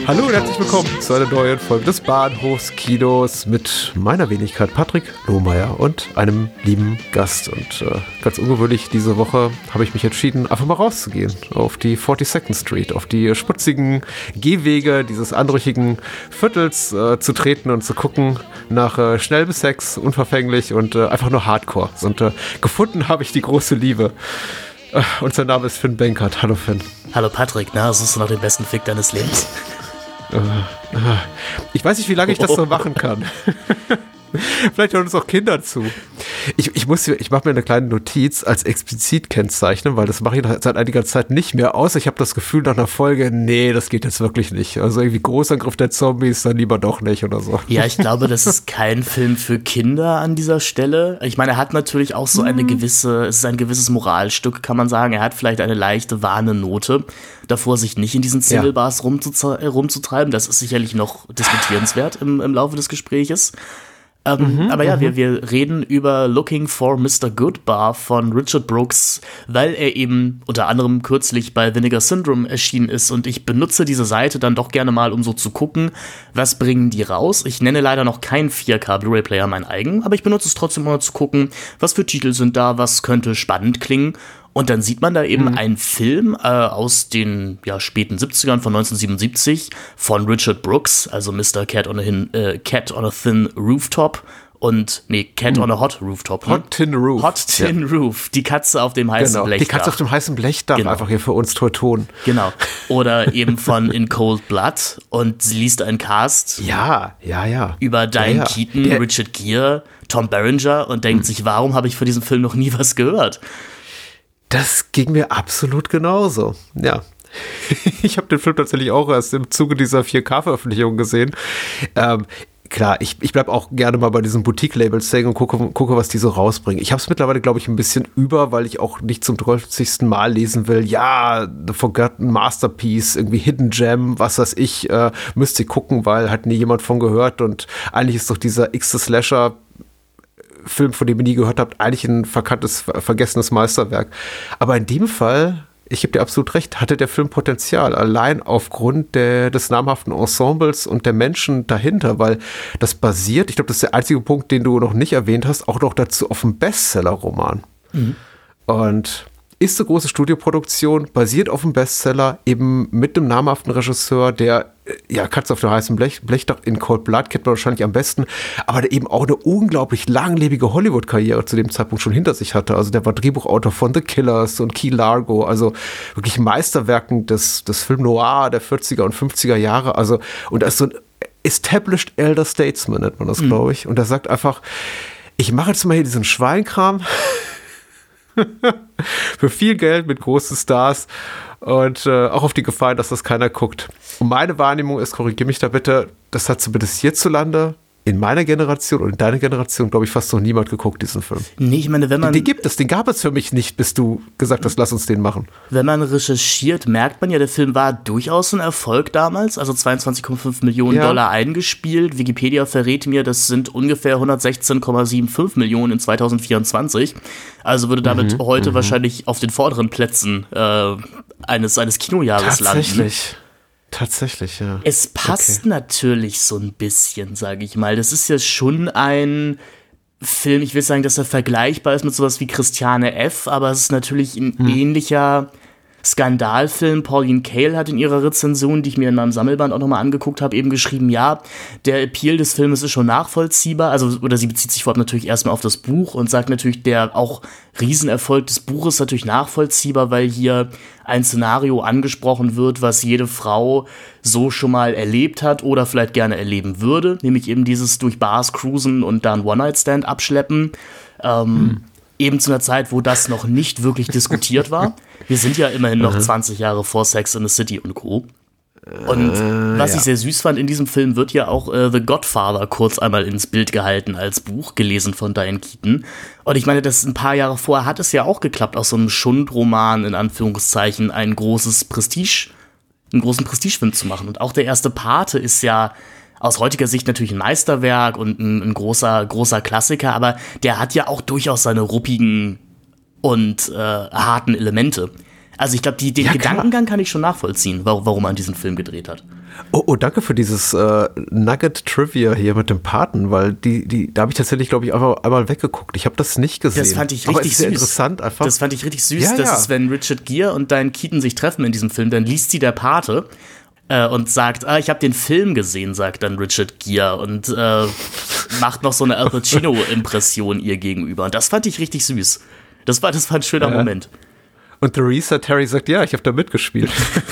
Hallo und herzlich willkommen zu einer neuen Folge des Bahnhofskinos mit meiner Wenigkeit Patrick Lohmeier und einem lieben Gast. Und ganz ungewöhnlich diese Woche habe ich mich entschieden, einfach mal rauszugehen auf die 42nd Street, auf die schmutzigen Gehwege dieses anrüchigen Viertels zu treten und zu gucken nach schnell bis Sex, unverfänglich und einfach nur Hardcore. Und gefunden habe ich die große Liebe. Und sein Name ist Finn Benkert. Hallo Finn. Hallo Patrick, na, suchst du noch den besten Fick deines Lebens? Ich weiß nicht, wie lange ich das so machen kann. Vielleicht hören uns auch Kinder zu. Ich mache mir eine kleine Notiz als explizit kennzeichnen, weil das mache ich seit einiger Zeit nicht mehr aus. Ich habe das Gefühl nach einer Folge, nee, das geht jetzt wirklich nicht. Also irgendwie Großangriff der Zombies, dann lieber doch nicht oder so. Ja, ich glaube, das ist kein Film für Kinder an dieser Stelle. Ich meine, er hat natürlich auch so es ist ein gewisses Moralstück, kann man sagen. Er hat vielleicht eine leichte Warnenote davor, sich nicht in diesen Single-Bars rumzutreiben. Das ist sicherlich noch diskutierenswert im Laufe des Gespräches. Aber ja, wir reden über Looking for Mr. Goodbar von Richard Brooks, weil er eben unter anderem kürzlich bei Vinegar Syndrome erschienen ist und ich benutze diese Seite dann doch gerne mal, um so zu gucken, was bringen die raus. Ich nenne leider noch keinen 4K Blu-ray-Player mein eigen, aber ich benutze es trotzdem mal zu gucken, was für Titel sind da, was könnte spannend klingen. Und dann sieht man da eben einen Film aus den späten 70ern von 1977 von Richard Brooks, also Mr. Cat on a Thin Rooftop und, Cat on a Hot Rooftop. Hot Tin Roof. Hot Tin Roof, die Katze auf dem heißen Blechdach. Die Katze auf dem heißen Blechdach, einfach hier für uns Teutonen. Genau. Oder eben von In Cold Blood und sie liest einen Cast über Diane Keaton, Richard Gere, Tom Berenger und denkt sich, warum habe ich von diesem Film noch nie was gehört? Das ging mir absolut genauso, ja. Ich habe den Film tatsächlich auch erst im Zuge dieser 4K-Veröffentlichung gesehen. Klar, ich bleibe auch gerne mal bei diesen Boutique-Labels hängen und gucke, was die so rausbringen. Ich habe es mittlerweile, glaube ich, ein bisschen über, weil ich auch nicht zum 30. Mal lesen will. Ja, The Forgotten Masterpiece, irgendwie Hidden Gem, was weiß ich, müsst ihr gucken, weil hat nie jemand von gehört. Und eigentlich ist doch dieser X-Slasher Film, von dem ihr nie gehört habt, eigentlich ein vergessenes Meisterwerk. Aber in dem Fall, ich gebe dir absolut recht, hatte der Film Potenzial, allein aufgrund des namhaften Ensembles und der Menschen dahinter, weil das basiert, ich glaube, das ist der einzige Punkt, den du noch nicht erwähnt hast, auch noch dazu auf einem Bestseller-Roman. Und ist eine große Studioproduktion, basiert auf einem Bestseller, eben mit einem namhaften Regisseur, der, Katze auf dem heißen Blechdach, In Cold Blood kennt man wahrscheinlich am besten, aber der eben auch eine unglaublich langlebige Hollywood-Karriere zu dem Zeitpunkt schon hinter sich hatte. Also der war Drehbuchautor von The Killers und Key Largo, also wirklich Meisterwerken des Film Noir der 40er und 50er Jahre. Also, und da ist so ein Established Elder Statesman, nennt man das, glaube ich. Und der sagt einfach, ich mache jetzt mal hier diesen Schweinkram, für viel Geld mit großen Stars und auch auf die Gefahr, dass das keiner guckt. Und meine Wahrnehmung ist, korrigiere mich da bitte, das hat zumindest hierzulande in meiner Generation und in deiner Generation, glaube ich, fast noch niemand geguckt, diesen Film. Nee, ich meine, wenn man... Den gab es für mich nicht, bis du gesagt hast, lass uns den machen. Wenn man recherchiert, merkt man ja, der Film war durchaus ein Erfolg damals, also 22,5 Millionen Dollar eingespielt. Wikipedia verrät mir, das sind ungefähr 116,75 Millionen in 2024. Also würde damit heute wahrscheinlich auf den vorderen Plätzen eines Kinojahres landen. Tatsächlich, ja. Es passt natürlich so ein bisschen, sage ich mal. Das ist ja schon ein Film, ich will sagen, dass er vergleichbar ist mit sowas wie Christiane F., aber es ist natürlich ein ähnlicher Skandalfilm. Pauline Kael hat in ihrer Rezension, die ich mir in meinem Sammelband auch nochmal angeguckt habe, eben geschrieben, ja, der Appeal des Filmes ist schon nachvollziehbar, oder sie bezieht sich vorab natürlich erstmal auf das Buch und sagt natürlich, der auch Riesenerfolg des Buches ist natürlich nachvollziehbar, weil hier ein Szenario angesprochen wird, was jede Frau so schon mal erlebt hat oder vielleicht gerne erleben würde, nämlich eben dieses durch Bars cruisen und da ein One-Night-Stand abschleppen. Eben zu einer Zeit, wo das noch nicht wirklich diskutiert war. Wir sind ja immerhin noch 20 Jahre vor Sex in the City und Co. Und was ich sehr süß fand, in diesem Film wird ja auch The Godfather kurz einmal ins Bild gehalten als Buch, gelesen von Diane Keaton. Und ich meine, das ein paar Jahre vorher hat es ja auch geklappt, aus so einem Schundroman, in Anführungszeichen, einen großen Prestigefilm zu machen. Und auch der erste Pate ist ja aus heutiger Sicht natürlich ein Meisterwerk und ein großer Klassiker, aber der hat ja auch durchaus seine ruppigen und harten Elemente. Also ich glaube, den Gedankengang kann ich schon nachvollziehen, warum man diesen Film gedreht hat. Oh, danke für dieses Nugget-Trivia hier mit dem Paten, weil da habe ich tatsächlich, glaube ich, einmal weggeguckt. Ich habe das nicht gesehen. Das fand ich richtig süß. Interessant einfach. Das fand ich richtig süß, dass es, wenn Richard Gere und Diane Keaton sich treffen in diesem Film, dann liest sie der Pate und sagt, ich habe den Film gesehen, sagt dann Richard Gere und macht noch so eine Al Pacino-Impression ihr gegenüber. Und das fand ich richtig süß. Das war ein schöner Moment. Und Theresa Terry sagt, ja, ich habe da mitgespielt.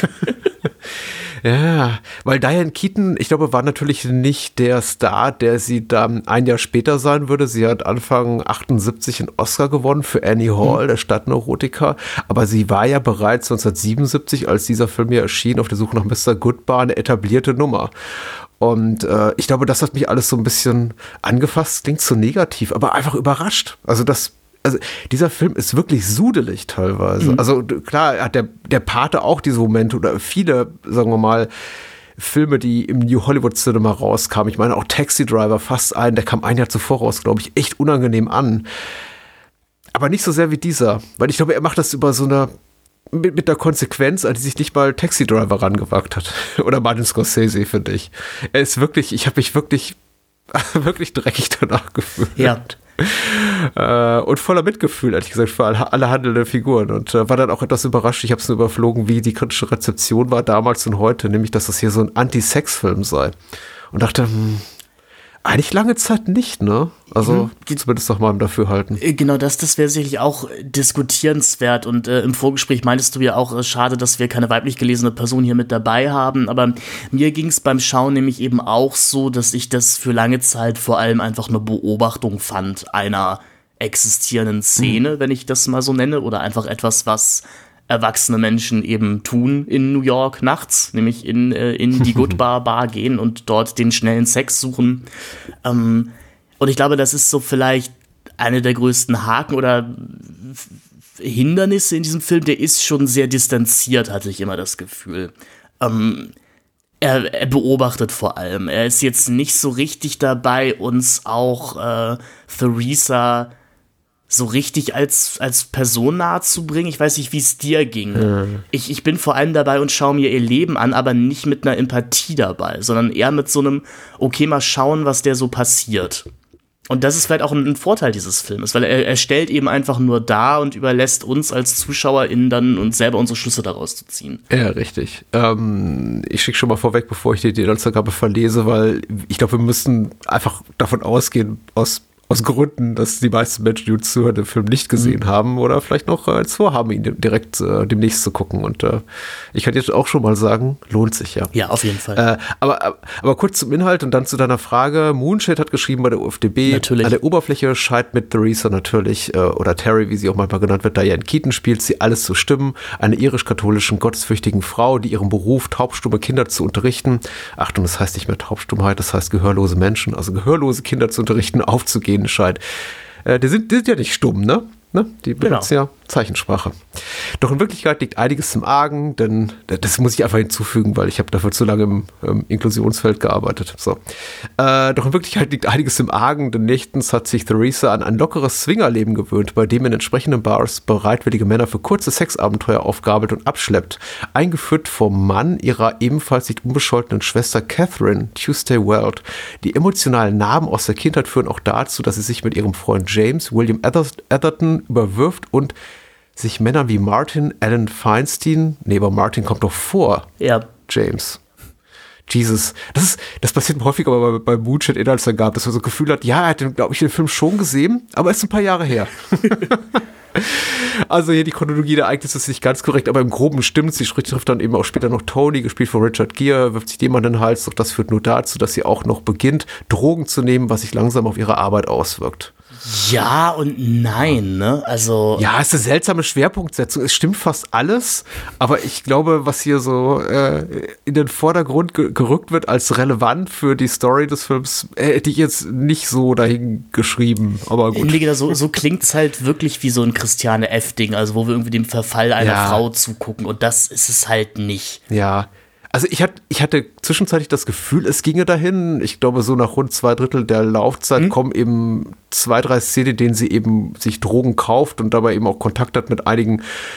Ja, weil Diane Keaton, ich glaube, war natürlich nicht der Star, der sie dann ein Jahr später sein würde. Sie hat Anfang 78 einen Oscar gewonnen für Annie Hall, der Stadtneurotiker. Aber sie war ja bereits 1977, als dieser Film hier erschien, auf der Suche nach Mr. Goodbar, eine etablierte Nummer. Und ich glaube, das hat mich alles so ein bisschen angefasst, klingt so negativ, aber einfach überrascht. Also dieser Film ist wirklich sudelig teilweise. Also klar hat der Pate auch diese Momente oder viele, sagen wir mal, Filme, die im New Hollywood Cinema rauskamen. Ich meine auch Taxi Driver, fast der kam ein Jahr zuvor raus, glaube ich, echt unangenehm an. Aber nicht so sehr wie dieser, weil ich glaube, er macht das über so eine mit der Konsequenz, an die sich nicht mal Taxi Driver rangewagt hat. Oder Martin Scorsese, finde ich. Er ist wirklich, ich habe mich wirklich dreckig danach gefühlt. Ja. Und voller Mitgefühl, ehrlich gesagt, für alle handelnden Figuren. Und war dann auch etwas überrascht, ich habe es nur überflogen, wie die kritische Rezeption war damals und heute, nämlich, dass das hier so ein Anti-Sex-Film sei. Und dachte, eigentlich lange Zeit nicht, ne? Also zumindest noch mal im Dafürhalten. Genau, das wäre sicherlich auch diskutierenswert. Und im Vorgespräch meintest du ja auch, schade, dass wir keine weiblich gelesene Person hier mit dabei haben. Aber mir ging es beim Schauen nämlich eben auch so, dass ich das für lange Zeit vor allem einfach eine Beobachtung fand einer existierenden Szene, wenn ich das mal so nenne. Oder einfach etwas, was erwachsene Menschen eben tun in New York nachts, nämlich in die Goodbar gehen und dort den schnellen Sex suchen. Und ich glaube, das ist so vielleicht eine der größten Haken oder Hindernisse in diesem Film. Der ist schon sehr distanziert, hatte ich immer das Gefühl. Er beobachtet vor allem. Er ist jetzt nicht so richtig dabei, uns auch Theresa so richtig als Person nahe zu bringen. Ich weiß nicht, wie es dir ging. Ich bin vor allem dabei und schaue mir ihr Leben an, aber nicht mit einer Empathie dabei, sondern eher mit so einem, okay, mal schauen, was der so passiert. Und das ist vielleicht auch ein Vorteil dieses Filmes, weil er stellt eben einfach nur dar und überlässt uns als ZuschauerInnen dann uns selber unsere Schlüsse daraus zu ziehen. Ja, richtig. Ich schicke schon mal vorweg, bevor ich die Inhaltsangabe verlese, weil ich glaube, wir müssen einfach davon ausgehen, aus Gründen, dass die meisten Menschen, die uns zuhören, den Film nicht gesehen haben oder vielleicht noch als vorhaben, ihn direkt demnächst zu gucken. Und ich kann jetzt auch schon mal sagen, lohnt sich ja. Ja, auf jeden Fall. Aber kurz zum Inhalt und dann zu deiner Frage. Moonshade hat geschrieben bei der UFDB. Natürlich. An der Oberfläche scheint mit Theresa natürlich, oder Terry, wie sie auch manchmal genannt wird, Diane Keaton spielt sie alles zu stimmen. Eine irisch-katholischen, gottesfürchtigen Frau, die ihren Beruf, taubstumme Kinder zu unterrichten. Achtung, das heißt nicht mehr Taubstummheit, das heißt gehörlose Menschen, also gehörlose Kinder zu unterrichten, aufzugehen scheint. Die sind ja nicht stumm, ne? Die benutzen ja Zeichensprache. Doch in Wirklichkeit liegt einiges im Argen, denn das muss ich einfach hinzufügen, weil ich habe dafür zu lange im Inklusionsfeld gearbeitet. So. Doch in Wirklichkeit liegt einiges im Argen, denn nächtens hat sich Theresa an ein lockeres Swingerleben gewöhnt, bei dem in entsprechenden Bars bereitwillige Männer für kurze Sexabenteuer aufgabelt und abschleppt. Eingeführt vom Mann ihrer ebenfalls nicht unbescholtenen Schwester Catherine Tuesday Weld. Die emotionalen Narben aus der Kindheit führen auch dazu, dass sie sich mit ihrem Freund James William Atherton überwirft und sich Männern wie Martin Allen Feinstein, aber Martin kommt doch vor. Ja. James. Jesus. Das passiert häufiger bei Moonshade Inhaltsangaben, dass man so ein Gefühl hat, ja, er hat, glaube ich, den Film schon gesehen, aber es ist ein paar Jahre her. Also hier die Chronologie der Ereignisse ist nicht ganz korrekt, aber im Groben stimmt. Sie trifft dann eben auch später noch Tony, gespielt von Richard Gere, wirft sich dem an den Hals, doch das führt nur dazu, dass sie auch noch beginnt, Drogen zu nehmen, was sich langsam auf ihre Arbeit auswirkt. Ja und nein, ne? Also. Ja, es ist eine seltsame Schwerpunktsetzung. Es stimmt fast alles, aber ich glaube, was hier so in den Vordergrund gerückt wird als relevant für die Story des Films, hätte ich jetzt nicht so dahin geschrieben, aber gut. So klingt es halt wirklich wie so ein Christiane F-Ding, also wo wir irgendwie dem Verfall einer Frau zugucken und das ist es halt nicht. Ja. Also ich hatte zwischenzeitlich das Gefühl, es ginge dahin. Ich glaube, so nach rund 2/3 der Laufzeit kommen eben 2, 3 Szenen, in denen sie eben sich Drogen kauft und dabei eben auch Kontakt hat mit einigen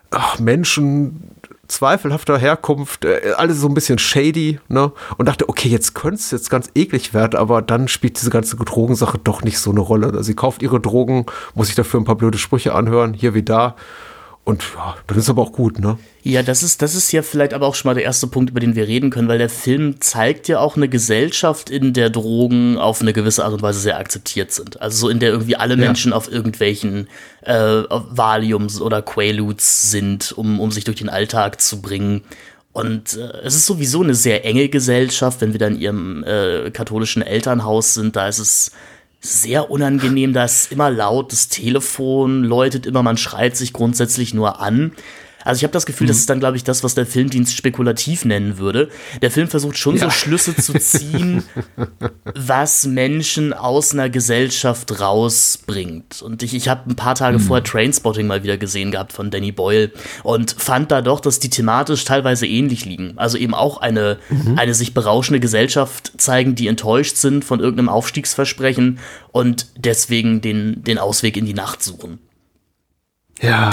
Menschen zweifelhafter Herkunft, alles so ein bisschen shady, ne? Und dachte, okay, jetzt könnte es jetzt ganz eklig werden, aber dann spielt diese ganze Drogensache doch nicht so eine Rolle. Also sie kauft ihre Drogen, muss sich dafür ein paar blöde Sprüche anhören, hier wie da. Und ja, dann ist aber auch gut, ne? Ja, das ist ja vielleicht aber auch schon mal der erste Punkt, über den wir reden können, weil der Film zeigt ja auch eine Gesellschaft, in der Drogen auf eine gewisse Art und Weise sehr akzeptiert sind. Also so in der irgendwie alle Menschen auf irgendwelchen Valiums oder Quaaludes sind, um sich durch den Alltag zu bringen. Und es ist sowieso eine sehr enge Gesellschaft, wenn wir dann in ihrem katholischen Elternhaus sind, da ist es sehr unangenehm, da ist immer laut, das Telefon läutet immer, man schreit sich grundsätzlich nur an. Also ich habe das Gefühl, das ist dann, glaube ich, das, was der Filmdienst spekulativ nennen würde. Der Film versucht schon so Schlüsse zu ziehen, was Menschen aus einer Gesellschaft rausbringt. Und ich habe ein paar Tage vorher Trainspotting mal wieder gesehen gehabt von Danny Boyle und fand da doch, dass die thematisch teilweise ähnlich liegen. Also eben auch eine sich berauschende Gesellschaft zeigen, die enttäuscht sind von irgendeinem Aufstiegsversprechen und deswegen den Ausweg in die Nacht suchen. Ja.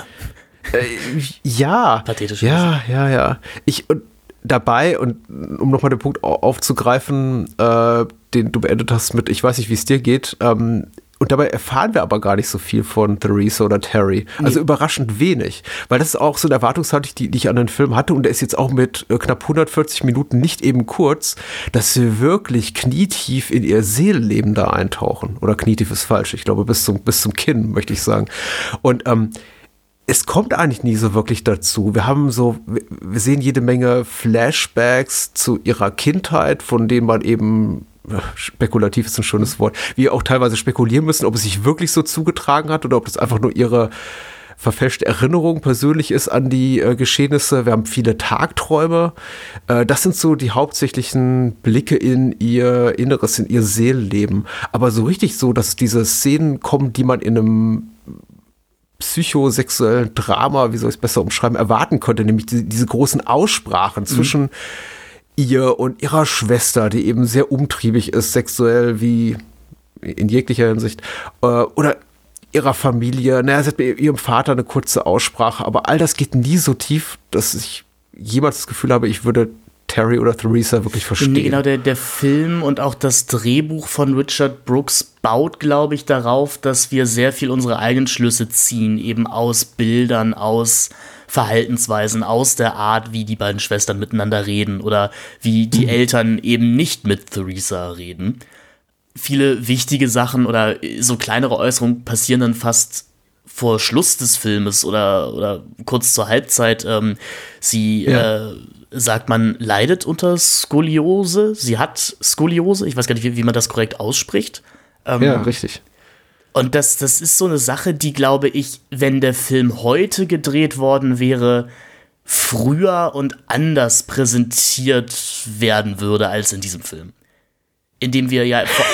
Ja. Pathetisch. Ja. Dabei, und um nochmal den Punkt aufzugreifen, den du beendet hast mit, ich weiß nicht, wie es dir geht, und dabei erfahren wir aber gar nicht so viel von Theresa oder Terry. Also überraschend wenig. Weil das ist auch so eine Erwartungshaltung, die ich an den Film hatte. Und der ist jetzt auch mit knapp 140 Minuten nicht eben kurz, dass wir wirklich knietief in ihr Seelenleben da eintauchen. Oder knietief ist falsch. Ich glaube, bis zum Kinn, möchte ich sagen. Und es kommt eigentlich nie so wirklich dazu. Wir sehen jede Menge Flashbacks zu ihrer Kindheit, von denen man eben, spekulativ ist ein schönes Wort, wir auch teilweise spekulieren müssen, ob es sich wirklich so zugetragen hat oder ob das einfach nur ihre verfälschte Erinnerung persönlich ist an die Geschehnisse. Wir haben viele Tagträume. Das sind so die hauptsächlichen Blicke in ihr Inneres, in ihr Seelenleben. Aber so richtig so, dass diese Szenen kommen, die man in einem psychosexuellen Drama, wie soll ich es besser umschreiben, erwarten könnte, nämlich diese großen Aussprachen zwischen ihr und ihrer Schwester, die eben sehr umtriebig ist, sexuell wie in jeglicher Hinsicht, oder ihrer Familie. Naja, sie hat mit ihrem Vater eine kurze Aussprache, aber all das geht nie so tief, dass ich jemals das Gefühl habe, ich würde Terry oder Theresa wirklich verstehen. Nee, genau, der Film und auch das Drehbuch von Richard Brooks baut, glaube ich, darauf, dass wir sehr viel unsere eigenen Schlüsse ziehen, eben aus Bildern, aus Verhaltensweisen, aus der Art, wie die beiden Schwestern miteinander reden oder wie die Eltern eben nicht mit Theresa reden. Viele wichtige Sachen oder so kleinere Äußerungen passieren dann fast vor Schluss des Filmes oder kurz zur Halbzeit. Sie sagt, man leidet unter Skoliose. Sie hat Skoliose. Ich weiß gar nicht, wie man das korrekt ausspricht. Ja, richtig. Und das ist so eine Sache, die, glaube ich, wenn der Film heute gedreht worden wäre, früher und anders präsentiert werden würde als in diesem Film. Indem wir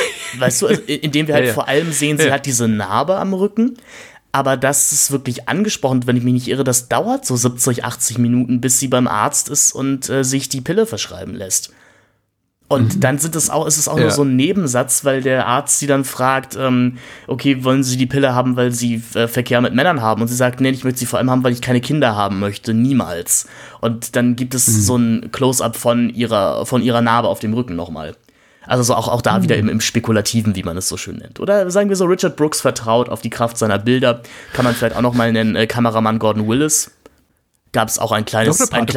indem wir halt vor allem sehen, sie hat diese Narbe am Rücken. Aber das ist wirklich angesprochen, wenn ich mich nicht irre, das dauert so 70, 80 Minuten, bis sie beim Arzt ist und sich die Pille verschreiben lässt. Und dann ist es auch nur so ein Nebensatz, weil der Arzt sie dann fragt, okay, wollen Sie die Pille haben, weil Sie Verkehr mit Männern haben? Und sie sagt, nee, ich möchte sie vor allem haben, weil ich keine Kinder haben möchte, niemals. Und dann gibt es so ein Close-up von ihrer Narbe auf dem Rücken nochmal. Also so auch da wieder im Spekulativen, wie man es so schön nennt. Oder sagen wir so, Richard Brooks vertraut auf die Kraft seiner Bilder. Kann man vielleicht auch noch mal nennen, Kameramann Gordon Willis. Gab es auch ein kleines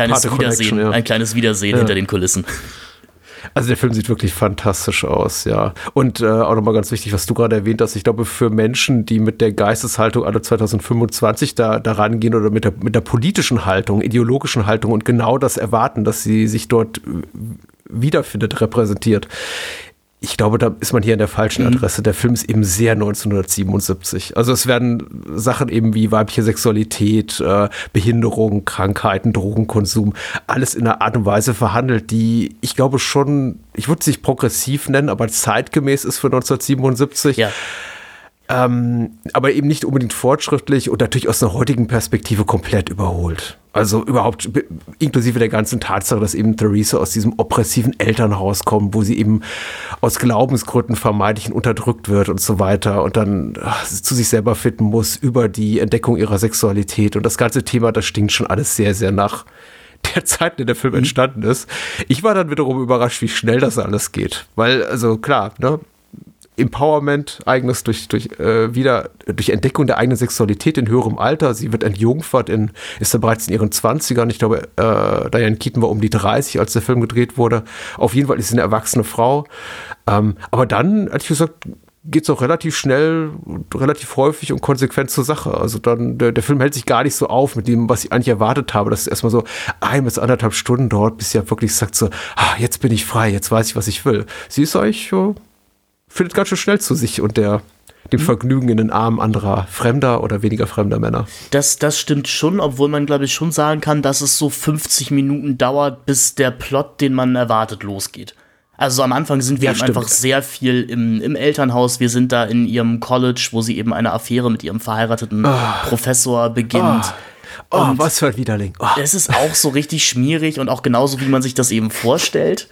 Wiedersehen hinter den Kulissen. Also der Film sieht wirklich fantastisch aus, ja. Und auch nochmal ganz wichtig, was du gerade erwähnt hast, ich glaube, für Menschen, die mit der Geisteshaltung alle 2025 da rangehen oder mit der politischen Haltung, ideologischen Haltung und genau das erwarten, dass sie sich dort wiederfindet, repräsentiert. Ich glaube, da ist man hier an der falschen Adresse. Der Film ist eben sehr 1977. Also es werden Sachen eben wie weibliche Sexualität, Behinderung, Krankheiten, Drogenkonsum, alles in einer Art und Weise verhandelt, die, ich glaube schon, ich würde es nicht progressiv nennen, aber zeitgemäß ist für 1977. Ja. Aber eben nicht unbedingt fortschrittlich und natürlich aus einer heutigen Perspektive komplett überholt. Also überhaupt inklusive der ganzen Tatsache, dass eben Theresa aus diesem oppressiven Elternhaus kommt, wo sie eben aus Glaubensgründen vermeintlich unterdrückt wird und so weiter und dann zu sich selber finden muss über die Entdeckung ihrer Sexualität. Und das ganze Thema, das stinkt schon alles sehr, sehr nach der Zeit, in der der Film entstanden ist. Ich war dann wiederum überrascht, wie schnell das alles geht. Weil, also klar, ne? Empowerment, eigenes durch Entdeckung der eigenen Sexualität in höherem Alter. Sie wird entjungfert, ist dann bereits in ihren 20ern. Ich glaube, Diane Keaton war um die 30, als der Film gedreht wurde. Auf jeden Fall ist sie eine erwachsene Frau. Aber dann, ehrlich gesagt, geht es auch relativ schnell, relativ häufig und konsequent zur Sache. Also dann, der Film hält sich gar nicht so auf mit dem, was ich eigentlich erwartet habe, dass es erstmal so 1 bis 1,5 Stunden dauert, bis sie ja wirklich sagt so, jetzt bin ich frei, jetzt weiß ich, was ich will. Sie ist eigentlich findet ganz schön schnell zu sich und dem Vergnügen in den Armen anderer fremder oder weniger fremder Männer. Das stimmt schon, obwohl man, glaube ich, schon sagen kann, dass es so 50 Minuten dauert, bis der Plot, den man erwartet, losgeht. Also am Anfang sind wir einfach sehr viel im Elternhaus. Wir sind da in ihrem College, wo sie eben eine Affäre mit ihrem verheirateten Professor beginnt. Was für ein Widerling. Es ist auch so richtig schmierig und auch genauso, wie man sich das eben vorstellt.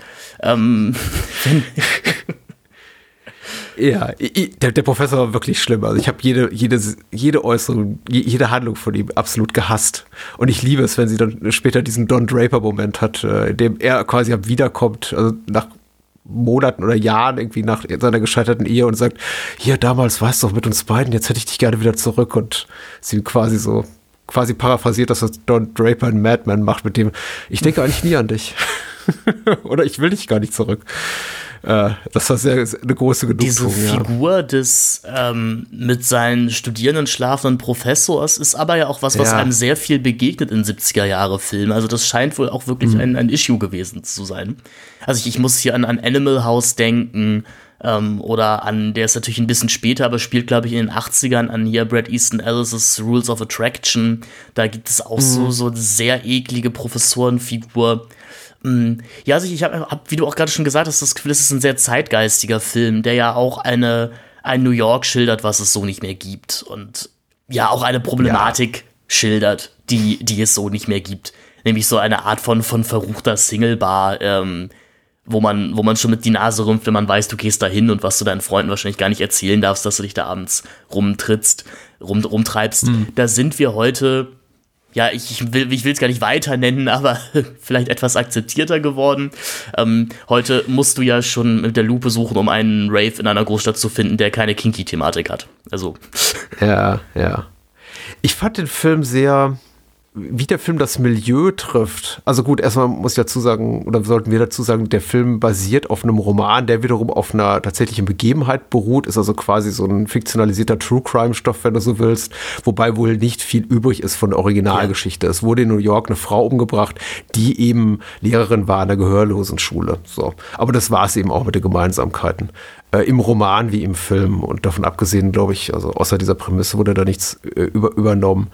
Ja, der Professor war wirklich schlimm. Also ich habe jede Äußerung, jede Handlung von ihm absolut gehasst. Und ich liebe es, wenn sie dann später diesen Don Draper-Moment hat, in dem er quasi wiederkommt, also nach Monaten oder Jahren irgendwie nach seiner gescheiterten Ehe und sagt, hier, damals warst du doch mit uns beiden, jetzt hätte ich dich gerne wieder zurück. Und sie quasi paraphrasiert, dass das Don Draper in Mad Men macht, mit dem, ich denke eigentlich nie an dich. Oder ich will dich gar nicht zurück. Das war eine große Genugtuung. Diese Figur des mit seinen Studierenden schlafenden Professors ist aber ja auch was einem sehr viel begegnet in 70er-Jahre-Filmen. Also das scheint wohl auch wirklich ein Issue gewesen zu sein. Also ich muss hier an Animal House denken oder an, der ist natürlich ein bisschen später, aber spielt, glaube ich, in den 80ern an hier Bret Easton Ellis' Rules of Attraction. Da gibt es auch so eine sehr eklige Professorenfigur. Ja, also ich hab, wie du auch gerade schon gesagt hast, das Gefühl, es ist ein sehr zeitgeistiger Film, der ja auch ein New York schildert, was es so nicht mehr gibt. Und ja, auch eine Problematik schildert, die es so nicht mehr gibt. Nämlich so eine Art von verruchter Singlebar, wo man schon mit die Nase rümpft, wenn man weiß, du gehst da hin und was du deinen Freunden wahrscheinlich gar nicht erzählen darfst, dass du dich da abends rumtreibst. Da sind wir heute, ja, ich will es gar nicht weiter nennen, aber vielleicht etwas akzeptierter geworden. Heute musst du ja schon mit der Lupe suchen, um einen Rave in einer Großstadt zu finden, der keine Kinky-Thematik hat. Also. Ja. Ich fand den Film sehr, wie der Film das Milieu trifft. Also gut, erstmal muss ich dazu sagen, oder sollten wir dazu sagen, der Film basiert auf einem Roman, der wiederum auf einer tatsächlichen Begebenheit beruht, ist also quasi so ein fiktionalisierter True-Crime-Stoff, wenn du so willst, wobei wohl nicht viel übrig ist von der Originalgeschichte. Ja. Es wurde in New York eine Frau umgebracht, die eben Lehrerin war in der Gehörlosenschule. So. Aber das war es eben auch mit den Gemeinsamkeiten. Im Roman wie im Film und davon abgesehen, glaube ich, also außer dieser Prämisse wurde da nichts übernommen.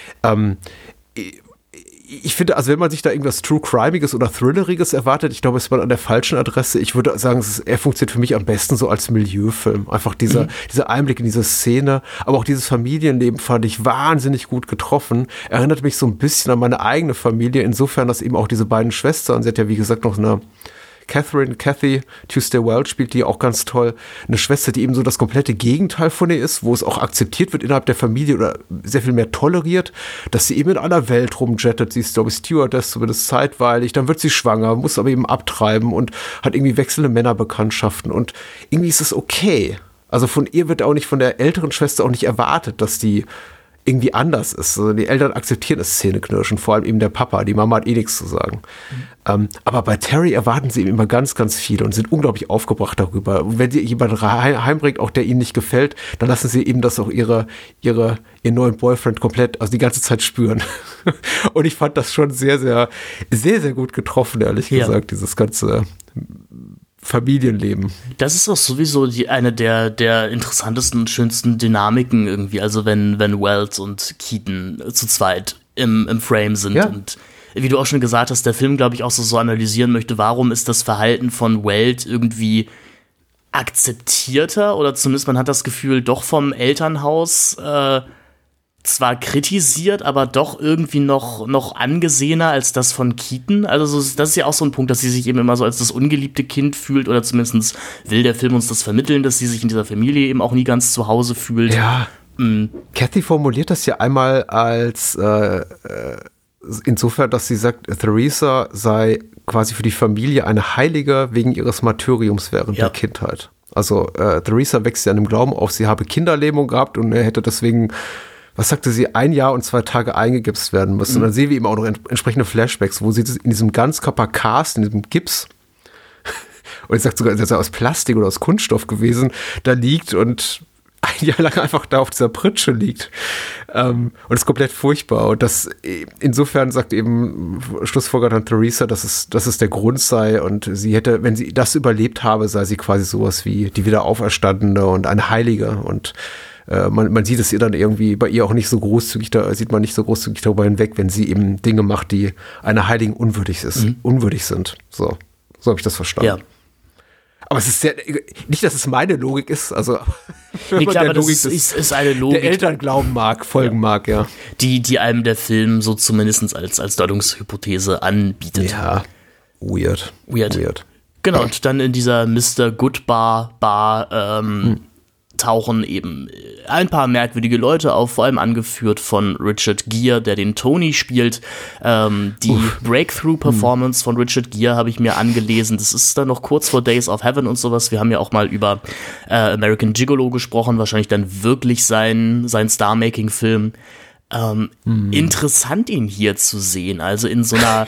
Ich finde, also wenn man sich da irgendwas True-Crimeiges oder Thrilleriges erwartet, ich glaube, ist man an der falschen Adresse. Ich würde sagen, er funktioniert für mich am besten so als Milieufilm. Einfach dieser Einblick in diese Szene, aber auch dieses Familienleben fand ich wahnsinnig gut getroffen. Erinnert mich so ein bisschen an meine eigene Familie, insofern, dass eben auch diese beiden Schwestern, sie hat ja wie gesagt noch eine Kathy Tuesday Welch spielt die auch ganz toll. Eine Schwester, die eben so das komplette Gegenteil von ihr ist, wo es auch akzeptiert wird innerhalb der Familie oder sehr viel mehr toleriert, dass sie eben in aller Welt rumjettet. Sie ist, glaube ich, Stewardess, zumindest zeitweilig. Dann wird sie schwanger, muss aber eben abtreiben und hat irgendwie wechselnde Männerbekanntschaften. Und irgendwie ist es okay. Also von ihr wird auch nicht, von der älteren Schwester auch nicht erwartet, dass die irgendwie anders ist. Also die Eltern akzeptieren das Zähneknirschen, vor allem eben der Papa. Die Mama hat nichts zu sagen. Aber bei Terry erwarten sie eben immer ganz, ganz viel und sind unglaublich aufgebracht darüber. Und wenn sie jemanden heimbringt, auch der ihnen nicht gefällt, dann lassen sie eben das auch ihren neuen Boyfriend komplett, also die ganze Zeit spüren. Und ich fand das schon sehr, sehr, sehr, sehr gut getroffen, ehrlich gesagt, dieses ganze Familienleben. Das ist auch sowieso eine der interessantesten und schönsten Dynamiken irgendwie, also wenn Wells und Keaton zu zweit im Frame sind. Ja. Und wie du auch schon gesagt hast, der Film, glaube ich, auch so analysieren möchte, warum ist das Verhalten von Welt irgendwie akzeptierter oder zumindest man hat das Gefühl, doch vom Elternhaus zwar kritisiert, aber doch irgendwie noch angesehener als das von Keaton. Also das ist ja auch so ein Punkt, dass sie sich eben immer so als das ungeliebte Kind fühlt oder zumindest will der Film uns das vermitteln, dass sie sich in dieser Familie eben auch nie ganz zu Hause fühlt. Ja. Kathy formuliert das ja einmal als insofern, dass sie sagt, Theresa sei quasi für die Familie eine Heilige wegen ihres Martyriums während der Kindheit. Also Theresa wächst ja in dem Glauben auf, sie habe Kinderlähmung gehabt und er hätte deswegen, was sagte sie, 1 Jahr und 2 Tage eingegipst werden müssen. Und dann sehen wir eben auch noch entsprechende Flashbacks, wo sie in diesem Ganzkörper-Cast, in diesem Gips, und ich sag sogar, das sei aus Plastik oder aus Kunststoff gewesen, da liegt und 1 Jahr lang einfach da auf dieser Pritsche liegt. Und das ist komplett furchtbar. Und das insofern sagt eben Schlussfolgert dann Theresa, dass es der Grund sei und sie hätte, wenn sie das überlebt habe, sei sie quasi sowas wie die Wiederauferstandene und eine Heilige. Und man sieht es ihr dann irgendwie bei ihr auch nicht so großzügig, da sieht man nicht so großzügig darüber hinweg, wenn sie eben Dinge macht, die einer Heiligen unwürdig sind. So habe ich das verstanden. Ja. Aber es ist nicht, dass es meine Logik ist, also nee, klar, aber das ist eine Logik, der Eltern glauben mag, folgen mag, ja. Die einem der Film so zumindest als Deutungshypothese anbietet. Ja, weird. Genau, und dann in dieser Mr. Good Bar tauchen eben ein paar merkwürdige Leute auf, vor allem angeführt von Richard Gere, der den Tony spielt. Die Breakthrough-Performance von Richard Gere habe ich mir angelesen. Das ist dann noch kurz vor Days of Heaven und sowas. Wir haben ja auch mal über American Gigolo gesprochen, wahrscheinlich dann wirklich sein Star-Making-Film. Interessant, ihn hier zu sehen, also in so einer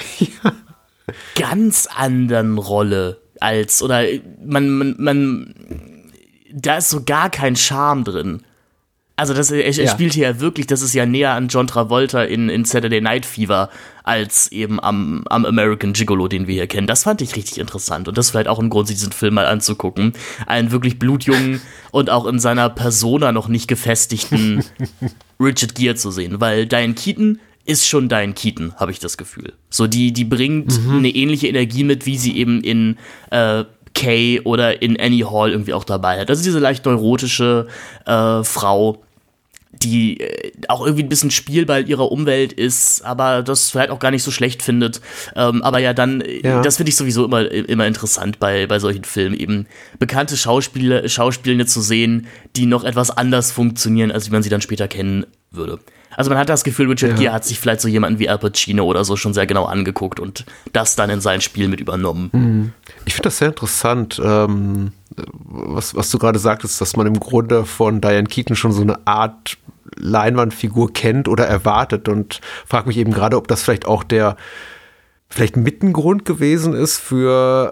ganz anderen Rolle als, oder man da ist so gar kein Charme drin. Also er spielt hier ja wirklich, das ist ja näher an John Travolta in Saturday Night Fever als eben am American Gigolo, den wir hier kennen. Das fand ich richtig interessant und das ist vielleicht auch ein Grund, sich diesen Film mal anzugucken. Einen wirklich blutjungen und auch in seiner Persona noch nicht gefestigten Richard Gere zu sehen, weil Diane Keaton ist schon Diane Keaton, habe ich das Gefühl. So, die bringt eine ähnliche Energie mit, wie sie eben in Kay oder in Annie Hall irgendwie auch dabei hat. Das ist diese leicht neurotische Frau, die auch irgendwie ein bisschen Spielball ihrer Umwelt ist, aber das vielleicht auch gar nicht so schlecht findet. Aber das finde ich sowieso immer interessant bei solchen Filmen, eben bekannte Schauspielende zu sehen, die noch etwas anders funktionieren, als wie man sie dann später kennen würde. Also man hat das Gefühl, Richard Gere hat sich vielleicht so jemanden wie Al Pacino oder so schon sehr genau angeguckt und das dann in sein Spiel mit übernommen. Ich finde das sehr interessant, was du gerade sagtest, dass man im Grunde von Diane Keaton schon so eine Art Leinwandfigur kennt oder erwartet und frage mich eben gerade, ob das vielleicht auch der mit ein Grund gewesen ist für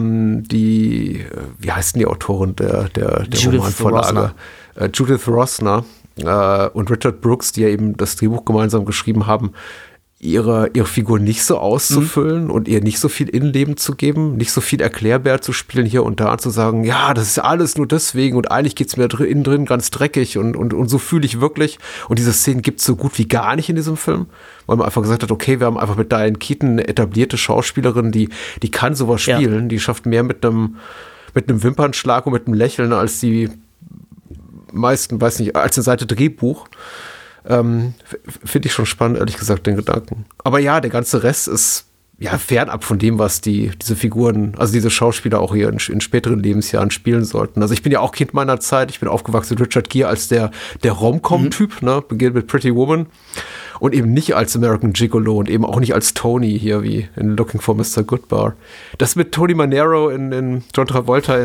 wie heißt denn die Autorin der Romanvorlage? Judith Rosner. Und Richard Brooks, die ja eben das Drehbuch gemeinsam geschrieben haben, ihre Figur nicht so auszufüllen und ihr nicht so viel Innenleben zu geben, nicht so viel erklärbar zu spielen hier und da, zu sagen, ja, das ist ja alles nur deswegen und eigentlich geht's mir innen drin ganz dreckig und so fühle ich wirklich. Und diese Szenen gibt's so gut wie gar nicht in diesem Film, weil man einfach gesagt hat, okay, wir haben einfach mit Diane Keaton eine etablierte Schauspielerin, die kann sowas spielen, die schafft mehr mit einem Wimpernschlag und mit einem Lächeln als die meisten, weiß nicht, als eine Seite Drehbuch. Finde ich schon spannend, ehrlich gesagt, den Gedanken. Aber ja, der ganze Rest ist ja fernab von dem, was diese Figuren, also diese Schauspieler auch hier in späteren Lebensjahren spielen sollten. Also ich bin ja auch Kind meiner Zeit, ich bin aufgewachsen mit Richard Gere als der Rom-Com-Typ, beginnt mit Pretty Woman und eben nicht als American Gigolo und eben auch nicht als Tony hier wie in Looking for Mr. Goodbar. Das mit Tony Manero in John Travolta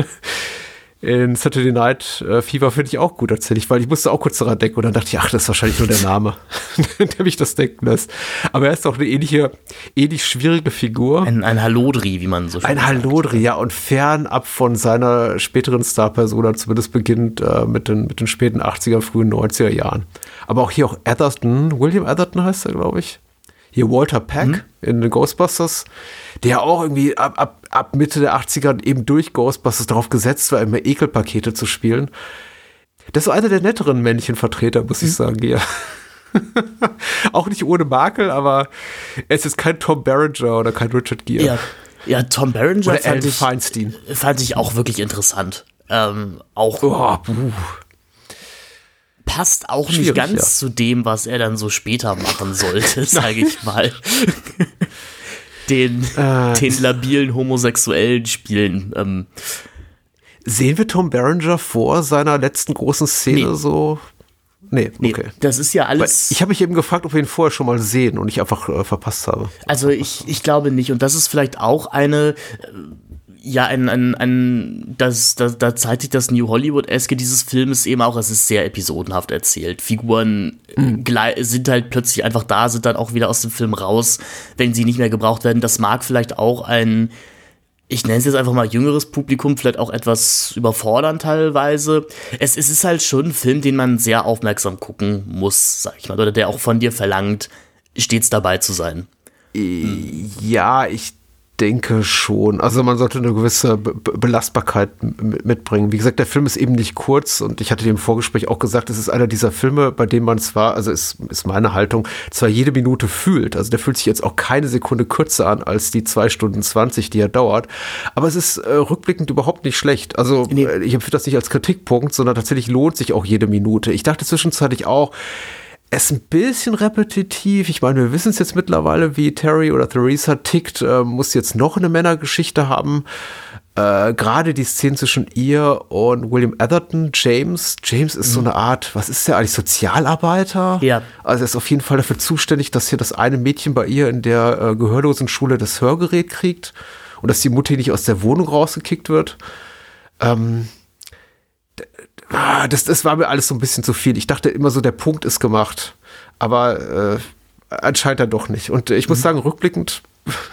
in Saturday Night Fever finde ich auch gut tatsächlich, weil ich musste auch kurz daran denken und dann dachte ich, ach, das ist wahrscheinlich nur der Name, der mich das denken lässt. Aber er ist auch eine ähnlich schwierige Figur. Ein Hallodri, wie man so schön sagt. Ein Hallodri, ja, und fernab von seiner späteren Star-Persona, zumindest beginnt mit den späten 80er, frühen 90er Jahren. Aber auch hier auch William Atherton heißt er, glaube ich. Hier Walter Peck in den Ghostbusters, der auch irgendwie ab Mitte der 80er eben durch Ghostbusters darauf gesetzt war, immer Ekelpakete zu spielen. Das ist so einer der netteren männlichen Vertreter, muss ich sagen, ja. Auch nicht ohne Makel, aber es ist kein Tom Berenger oder kein Richard Gere. Ja. Ja, Tom Berenger Oder Alan Feinstein. Fand ich auch wirklich interessant. Passt auch nicht ganz zu dem, was er dann so später machen sollte, sage ich mal. den labilen Homosexuellen spielen. Sehen wir Tom Berenger vor seiner letzten großen Szene so? Nee, okay. Das ist ja alles. Weil ich habe mich eben gefragt, ob wir ihn vorher schon mal sehen und ich einfach verpasst habe. Also ich glaube nicht. Und das ist vielleicht auch eine. Da zeigt sich das New Hollywood-eske dieses Filmes eben auch, es ist sehr episodenhaft erzählt. Figuren sind halt plötzlich einfach da, sind dann auch wieder aus dem Film raus, wenn sie nicht mehr gebraucht werden. Das mag vielleicht auch ich nenne es jetzt einfach mal jüngeres Publikum, vielleicht auch etwas überfordern teilweise. Es ist halt schon ein Film, den man sehr aufmerksam gucken muss, sag ich mal, oder der auch von dir verlangt, stets dabei zu sein. Ja, ich denke schon. Also man sollte eine gewisse Belastbarkeit mitbringen. Wie gesagt, der Film ist eben nicht kurz und ich hatte dir im Vorgespräch auch gesagt, es ist einer dieser Filme, bei dem man zwar, also ist meine Haltung, zwar jede Minute fühlt. Also der fühlt sich jetzt auch keine Sekunde kürzer an als die 2 Stunden 20, die er dauert. Aber es ist rückblickend überhaupt nicht schlecht. Also ich empfinde das nicht als Kritikpunkt, sondern tatsächlich lohnt sich auch jede Minute. Ich dachte zwischenzeitlich auch, es ist ein bisschen repetitiv. Ich meine, wir wissen es jetzt mittlerweile, wie Terry oder Theresa tickt. Muss jetzt noch eine Männergeschichte haben. Gerade die Szene zwischen ihr und William Atherton, James. James ist so eine Art, was ist der eigentlich, Sozialarbeiter? Ja. Also er ist auf jeden Fall dafür zuständig, dass hier das eine Mädchen bei ihr in der Gehörlosenschule das Hörgerät kriegt und dass die Mutti nicht aus der Wohnung rausgekickt wird. Das war mir alles so ein bisschen zu viel. Ich dachte immer so, der Punkt ist gemacht. Aber anscheinend dann doch nicht. Und ich muss sagen, rückblickend,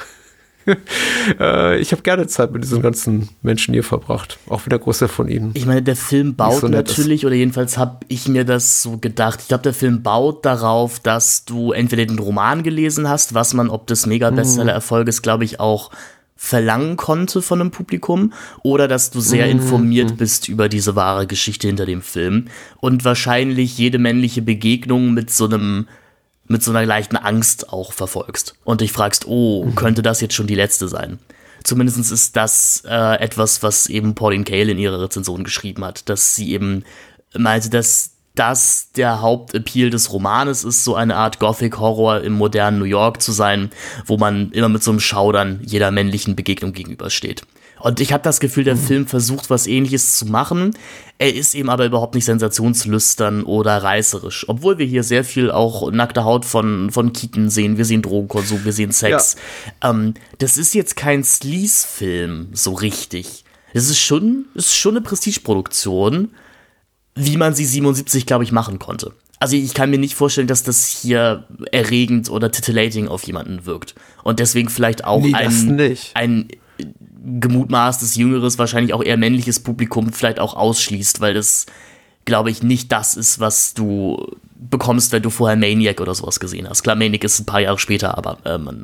ich habe gerne Zeit mit diesen ganzen Menschen hier verbracht. Auch wieder großer von ihnen. Ich meine, der Film baut so natürlich, oder jedenfalls habe ich mir das so gedacht. Ich glaube, der Film baut darauf, dass du entweder den Roman gelesen hast, was man ob des Mega-Bestseller-Erfolges, glaube ich, auch verlangen konnte von einem Publikum, oder dass du sehr informiert bist über diese wahre Geschichte hinter dem Film und wahrscheinlich jede männliche Begegnung mit so einer leichten Angst auch verfolgst und dich fragst, könnte das jetzt schon die letzte sein? Zumindest ist das etwas, was eben Pauline Kael in ihrer Rezension geschrieben hat, dass sie eben meinte, dass das der Hauptappeal des Romanes ist, so eine Art Gothic-Horror im modernen New York zu sein, wo man immer mit so einem Schaudern jeder männlichen Begegnung gegenübersteht. Und ich habe das Gefühl, der Film versucht, was Ähnliches zu machen. Er ist eben aber überhaupt nicht sensationslüstern oder reißerisch. Obwohl wir hier sehr viel auch nackte Haut von Keaton sehen. Wir sehen Drogenkonsum, wir sehen Sex. Ja. Das ist jetzt kein Sleaze-Film so richtig. Es ist schon eine Prestigeproduktion, wie man sie 77, glaube ich, machen konnte. Also ich kann mir nicht vorstellen, dass das hier erregend oder titillating auf jemanden wirkt. Und deswegen vielleicht auch ein gemutmaßtes, jüngeres, wahrscheinlich auch eher männliches Publikum vielleicht auch ausschließt, weil das, glaube ich, nicht das ist, was du bekommst, wenn du vorher Maniac oder sowas gesehen hast. Klar, Maniac ist ein paar Jahre später, aber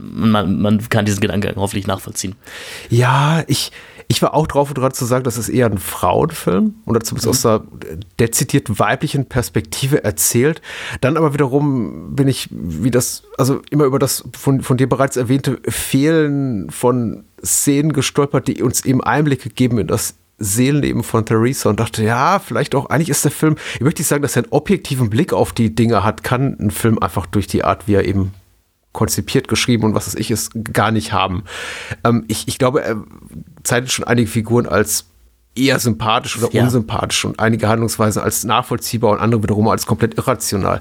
man kann diesen Gedanken hoffentlich nachvollziehen. Ja, ich war auch drauf und dran zu sagen, das ist eher ein Frauenfilm oder zumindest aus der dezidiert weiblichen Perspektive erzählt. Dann aber wiederum bin ich, immer über das von dir bereits erwähnte Fehlen von Szenen gestolpert, die uns eben Einblicke geben in das Seelenleben von Theresa und dachte, ja, vielleicht auch, eigentlich ist der Film, ich möchte nicht sagen, dass er einen objektiven Blick auf die Dinge hat, kann ein Film einfach durch die Art, wie er eben konzipiert, geschrieben und was weiß ich ist, gar nicht haben. Ich glaube, er zeichnet schon einige Figuren als eher sympathisch oder unsympathisch und einige Handlungsweisen als nachvollziehbar und andere wiederum als komplett irrational.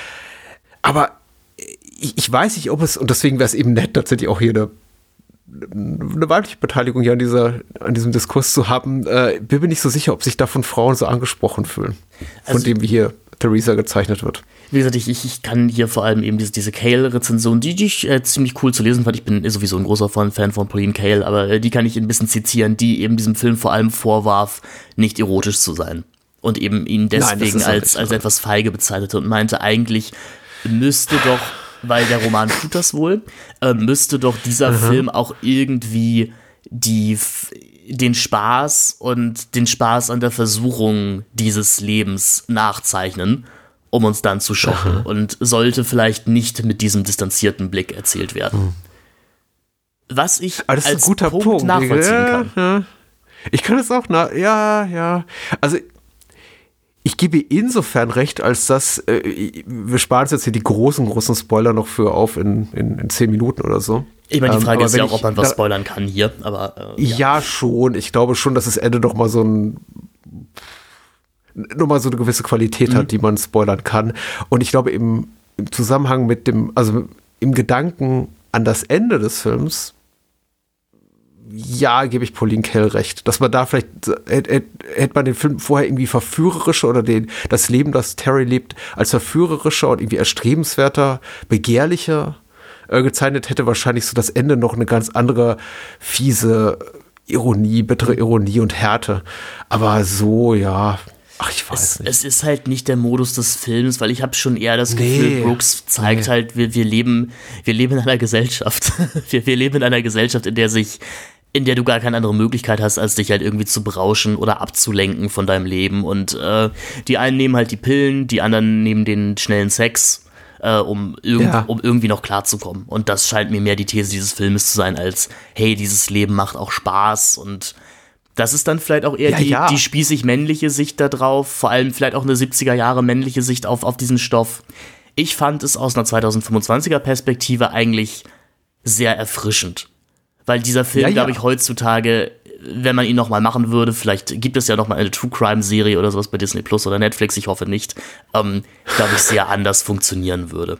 Aber ich weiß nicht, ob es, und deswegen wäre es eben nett, tatsächlich auch hier eine weibliche Beteiligung hier an diesem Diskurs zu haben, bin mir nicht so sicher, ob sich davon Frauen so angesprochen fühlen, von dem wie hier Theresa gezeichnet wird. Wie gesagt, ich kann hier vor allem eben diese Kael-Rezension, die ich ziemlich cool zu lesen fand. Ich bin sowieso ein großer Fan von Pauline Kael, aber die kann ich ein bisschen zitieren, die eben diesem Film vor allem vorwarf, nicht erotisch zu sein. Und eben ihn deswegen als etwas feige bezeichnete und meinte, eigentlich müsste doch, weil der Roman tut das wohl, müsste doch dieser Film auch irgendwie den Spaß und den Spaß an der Versuchung dieses Lebens nachzeichnen, um uns dann zu schocken und sollte vielleicht nicht mit diesem distanzierten Blick erzählt werden. was ich aber das ist als ein guter Punkt nachvollziehen kann. Ja. Ich kann das auch, ja. Also ich gebe insofern recht, als dass wir sparen uns jetzt hier die großen Spoiler noch für auf in 10 Minuten oder so. Ich meine, die Frage ist ja auch, ob man was spoilern kann hier, aber ja, schon. Ich glaube schon, dass das Ende noch mal so eine gewisse Qualität hat, die man spoilern kann. Und ich glaube, im Zusammenhang mit also im Gedanken an das Ende des Films, ja, gebe ich Pauline Kael recht, dass man da vielleicht, hätte man den Film vorher irgendwie verführerischer oder das Leben, das Terry lebt, als verführerischer und irgendwie erstrebenswerter, begehrlicher gezeichnet, hätte wahrscheinlich so das Ende noch eine ganz andere fiese Ironie, bittere Ironie und Härte. Aber so, ja, ich weiß nicht. Es ist halt nicht der Modus des Films, weil ich habe schon eher das Gefühl, Brooks zeigt halt, wir leben in einer Gesellschaft. wir leben in einer Gesellschaft, in der du gar keine andere Möglichkeit hast, als dich halt irgendwie zu berauschen oder abzulenken von deinem Leben. Und die einen nehmen halt die Pillen, die anderen nehmen den schnellen Sex, um irgendwie noch klarzukommen. Und das scheint mir mehr die These dieses Filmes zu sein, als hey, dieses Leben macht auch Spaß. Und das ist dann vielleicht auch eher die spießig-männliche Sicht da drauf, vor allem vielleicht auch eine 70er-Jahre männliche Sicht auf diesen Stoff. Ich fand es aus einer 2025er-Perspektive eigentlich sehr erfrischend. Weil dieser Film, glaube ich, heutzutage, wenn man ihn nochmal machen würde, vielleicht gibt es ja nochmal eine True-Crime-Serie oder sowas bei Disney Plus oder Netflix, ich hoffe nicht, glaube ich, sehr anders funktionieren würde.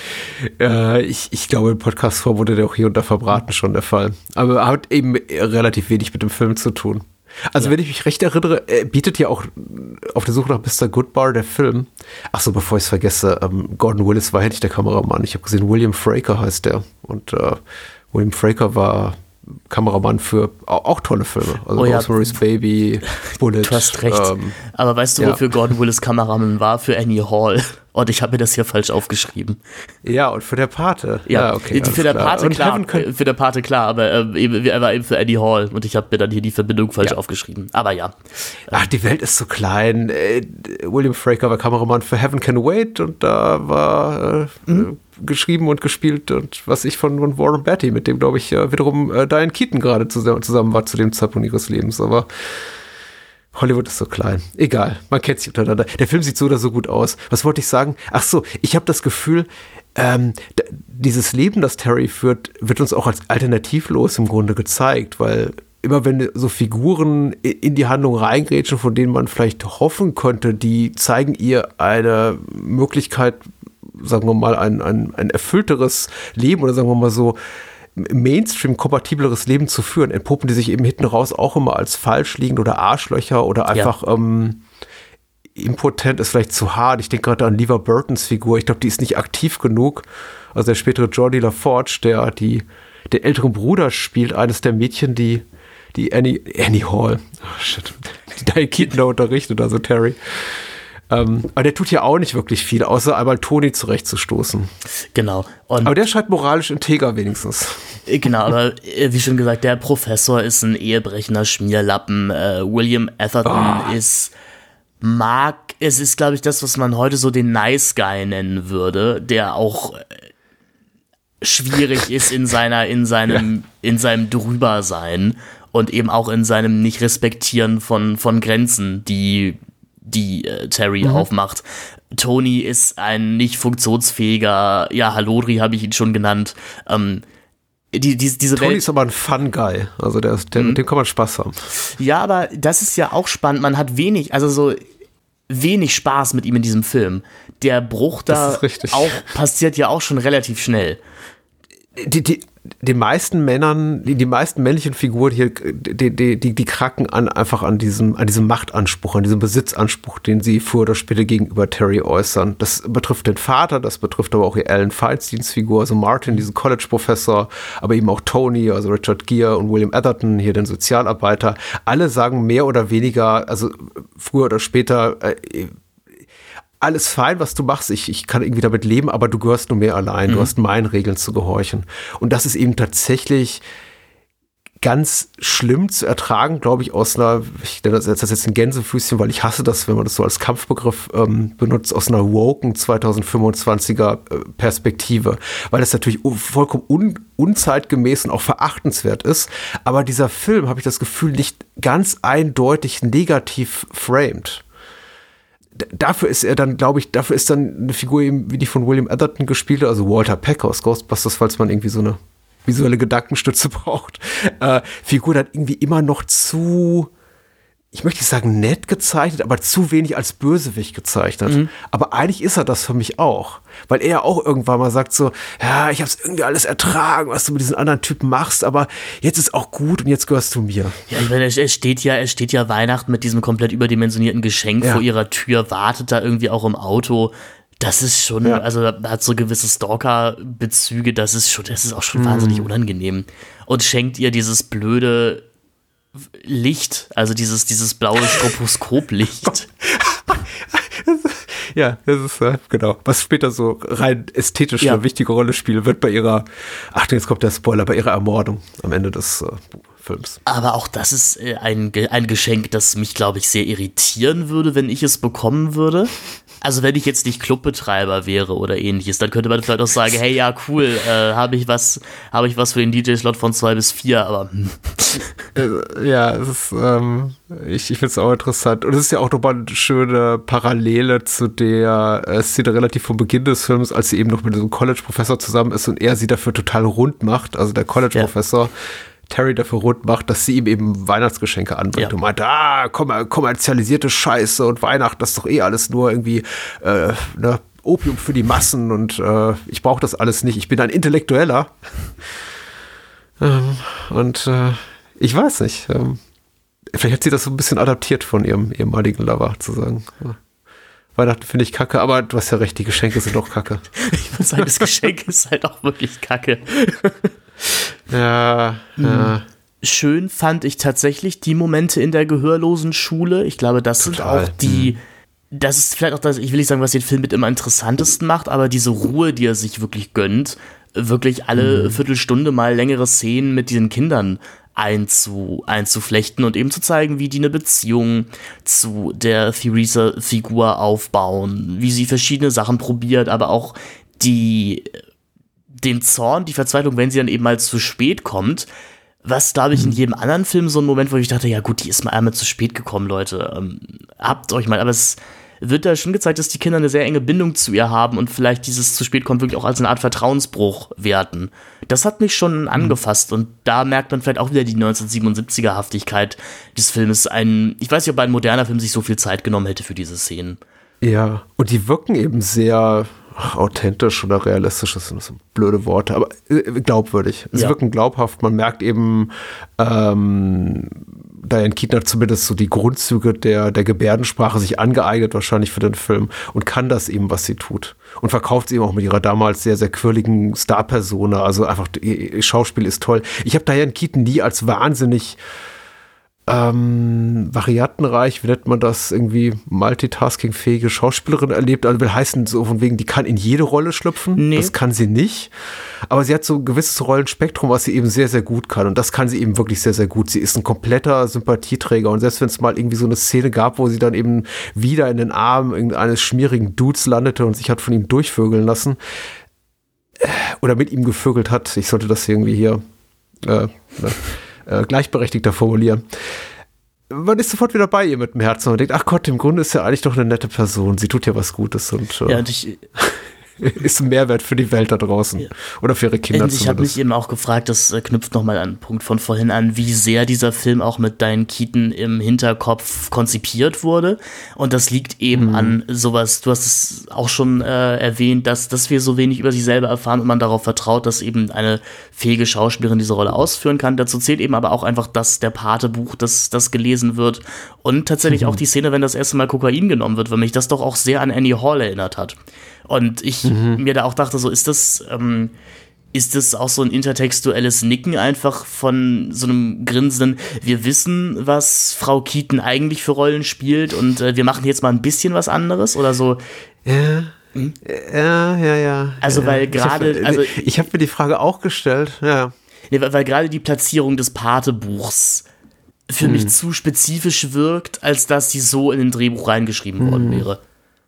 Ich glaube, im Podcast-Form wurde der auch hier und da verbraten schon der Fall. Aber hat eben relativ wenig mit dem Film zu tun. Also wenn ich mich recht erinnere, bietet ja auch auf der Suche nach Mr. Goodbar der Film. Achso, bevor ich es vergesse, Gordon Willis war ja nicht der Kameramann. Ich habe gesehen, William Fraker heißt der. Und William Fraker war Kameramann für auch tolle Filme. Also Rosemary's Baby, Bullet. Du hast recht. Aber weißt du, wofür Gordon Willis Kameramann war? Für Annie Hall. Und ich habe mir das hier falsch aufgeschrieben. Ja, und für der Pate. Ja, okay. Für der Pate klar, aber er war eben für Annie Hall. Und ich habe mir dann hier die Verbindung falsch aufgeschrieben. Aber ja. Ach, die Welt ist so klein. William Fraker war Kameramann für Heaven Can Wait und da war geschrieben und gespielt und was ich von Warren Beatty, mit dem, glaube ich, wiederum Diane Keaton gerade zusammen war zu dem Zeitpunkt ihres Lebens. Aber Hollywood ist so klein. Egal, man kennt sich untereinander. Der Film sieht so oder so gut aus. Was wollte ich sagen? Ach so, ich habe das Gefühl, dieses Leben, das Terry führt, wird uns auch als alternativlos im Grunde gezeigt, weil immer wenn so Figuren in die Handlung reingrätschen, von denen man vielleicht hoffen könnte, die zeigen ihr eine Möglichkeit, sagen wir mal, ein erfüllteres Leben oder sagen wir mal so Mainstream-kompatibleres Leben zu führen, entpuppen die sich eben hinten raus auch immer als falsch liegend oder Arschlöcher oder einfach impotent ist vielleicht zu hart. Ich denke gerade an Levar Burtons Figur. Ich glaube, die ist nicht aktiv genug. Also der spätere Geordie LaForge, der ältere Bruder spielt, eines der Mädchen, die Annie Hall, die Diane Keaton da unterrichtet, also Terry. Aber der tut ja auch nicht wirklich viel, außer einmal Toni zurechtzustoßen. Genau. Aber der scheint moralisch integer wenigstens. Genau, aber wie schon gesagt, der Professor ist ein ehebrechender Schmierlappen. William Atherton ist, glaube ich, das, was man heute so den Nice Guy nennen würde, der auch schwierig ist in seinem Drübersein und eben auch in seinem Nicht-Respektieren von Grenzen, die Terry aufmacht. Tony ist ein nicht funktionsfähiger, Halodri habe ich ihn schon genannt. Diese Tony Welt ist aber ein Fun-Guy, also mit dem kann man Spaß haben. Ja, aber das ist ja auch spannend, man hat wenig Spaß mit ihm in diesem Film. Der Bruch da auch passiert ja auch schon relativ schnell. Die meisten Männern, die meisten männlichen Figuren hier, die kracken einfach an diesem Machtanspruch, an diesem Besitzanspruch, den sie früher oder später gegenüber Terry äußern. Das betrifft den Vater, das betrifft aber auch Alan Feinsteins Figur, also Martin, diesen College-Professor, aber eben auch Tony, also Richard Gere und William Atherton, hier den Sozialarbeiter. Alle sagen mehr oder weniger, also früher oder später, alles fein, was du machst, ich kann irgendwie damit leben, aber du gehörst nur mir allein, du hast meinen Regeln zu gehorchen. Und das ist eben tatsächlich ganz schlimm zu ertragen, glaube ich, ich nenne das jetzt ein Gänsefüßchen, weil ich hasse das, wenn man das so als Kampfbegriff benutzt, aus einer woken 2025er Perspektive, weil das natürlich vollkommen unzeitgemäß und auch verachtenswert ist, aber dieser Film, habe ich das Gefühl, nicht ganz eindeutig negativ framed. Dafür ist er dann, glaube ich, eine Figur eben, wie die von William Atherton gespielt hat, also Walter Peck aus Ghostbusters, falls man irgendwie so eine visuelle Gedankenstütze braucht, Figur dann irgendwie immer noch zu, ich möchte nicht sagen nett gezeichnet, aber zu wenig als Bösewicht gezeichnet. Mhm. Aber eigentlich ist er das für mich auch. Weil er ja auch irgendwann mal sagt so, ja, ich hab's irgendwie alles ertragen, was du mit diesen anderen Typen machst, aber jetzt ist auch gut und jetzt gehörst du mir. Ja, ich meine, er steht ja Weihnachten mit diesem komplett überdimensionierten Geschenk vor ihrer Tür, wartet da irgendwie auch im Auto. Das ist schon, also da hat so gewisse Stalker-Bezüge, das ist auch schon wahnsinnig unangenehm. Und schenkt ihr dieses blöde Licht, also dieses blaue Stroboskoplicht. Ja, das ist, genau, was später so rein ästhetisch eine wichtige Rolle spielen wird bei ihrer, Achtung, jetzt kommt der Spoiler, bei ihrer Ermordung am Ende des Films. Aber auch das ist ein Geschenk, das mich, glaube ich, sehr irritieren würde, wenn ich es bekommen würde. Also wenn ich jetzt nicht Clubbetreiber wäre oder ähnliches, dann könnte man vielleicht auch sagen, hey, ja, cool, habe ich was für den DJ-Slot von 2 bis 4, aber ja, es ist, ich finde es auch interessant. Und es ist ja auch nochmal eine schöne Parallele zu der Szene relativ vom Beginn des Films, als sie eben noch mit diesem College-Professor zusammen ist und er sie dafür total rund macht, also der College-Professor Terry dafür rund macht, dass sie ihm eben Weihnachtsgeschenke anbringt und meint, kommerzialisierte Scheiße und Weihnachten, das ist doch eh alles nur irgendwie Opium für die Massen und ich brauche das alles nicht, ich bin ein Intellektueller. Ich weiß nicht, vielleicht hat sie das so ein bisschen adaptiert von ihrem ehemaligen Lover, zu sagen, Weihnachten finde ich kacke, aber du hast ja recht, die Geschenke sind doch kacke. Ich würde sagen, das Geschenk ist halt auch wirklich kacke. Ja. Schön fand ich tatsächlich die Momente in der gehörlosen Schule. Ich glaube, das sind auch das ist vielleicht auch das, ich will nicht sagen, was den Film mit immer interessantesten macht, aber diese Ruhe, die er sich wirklich gönnt, wirklich alle Viertelstunde mal längere Szenen mit diesen Kindern einzuflechten und eben zu zeigen, wie die eine Beziehung zu der Theresa-Figur aufbauen, wie sie verschiedene Sachen probiert, aber auch den Zorn, die Verzweiflung, wenn sie dann eben mal zu spät kommt, was, glaube ich, in jedem anderen Film so ein Moment, wo ich dachte, ja gut, die ist mal einmal zu spät gekommen, Leute, habt euch mal, aber es wird da schon gezeigt, dass die Kinder eine sehr enge Bindung zu ihr haben und vielleicht dieses zu spät kommen wirklich auch als eine Art Vertrauensbruch werten. Das hat mich schon angefasst und da merkt man vielleicht auch wieder die 1977er-Haftigkeit des Filmes. Ich weiß nicht, ob ein moderner Film sich so viel Zeit genommen hätte für diese Szenen. Ja, und die wirken eben sehr authentisch oder realistisch, das sind so blöde Worte, aber glaubwürdig. Sie wirken glaubhaft, man merkt eben, Diane Keaton hat zumindest so die Grundzüge der Gebärdensprache sich angeeignet, wahrscheinlich für den Film, und kann das eben, was sie tut. Und verkauft sie eben auch mit ihrer damals sehr, sehr quirligen Star-Persona. Also einfach, ihr Schauspiel ist toll. Ich habe Diane Keaton nie als wahnsinnig variantenreich, wie nennt man das, irgendwie multitaskingfähige Schauspielerin erlebt. Also will heißen, so von wegen, die kann in jede Rolle schlüpfen. Nee. Das kann sie nicht. Aber sie hat so ein gewisses Rollenspektrum, was sie eben sehr, sehr gut kann. Und das kann sie eben wirklich sehr, sehr gut. Sie ist ein kompletter Sympathieträger. Und selbst wenn es mal irgendwie so eine Szene gab, wo sie dann eben wieder in den Armen irgendeines schmierigen Dudes landete und sich hat von ihm durchvögeln lassen oder mit ihm gevögelt hat, ich sollte das irgendwie hier gleichberechtigter formulieren. Man ist sofort wieder bei ihr mit dem Herzen und denkt, ach Gott, im Grunde ist ja eigentlich doch eine nette Person. Sie tut ja was Gutes und ist ein Mehrwert für die Welt da draußen. Ja. Oder für ihre Kinder zumindest. Ich habe mich eben auch gefragt, das knüpft nochmal an den Punkt von vorhin an, wie sehr dieser Film auch mit Diane Keaton im Hinterkopf konzipiert wurde. Und das liegt eben an sowas, du hast es auch schon erwähnt, dass wir so wenig über sich selber erfahren und man darauf vertraut, dass eben eine fähige Schauspielerin diese Rolle ausführen kann. Dazu zählt eben aber auch einfach, dass der Pate-Buch, das gelesen wird und tatsächlich auch die Szene, wenn das erste Mal Kokain genommen wird, weil mich das doch auch sehr an Annie Hall erinnert hat. Und ich mir da auch dachte, so ist das auch so ein intertextuelles Nicken einfach von so einem grinsenden, wir wissen, was Frau Keaton eigentlich für Rollen spielt und wir machen jetzt mal ein bisschen was anderes oder so. Ja. Ja. Also weil gerade, ich habe mir die Frage auch gestellt, ja. Nee, weil gerade die Platzierung des Pate-Buchs für mich zu spezifisch wirkt, als dass sie so in den Drehbuch reingeschrieben worden wäre.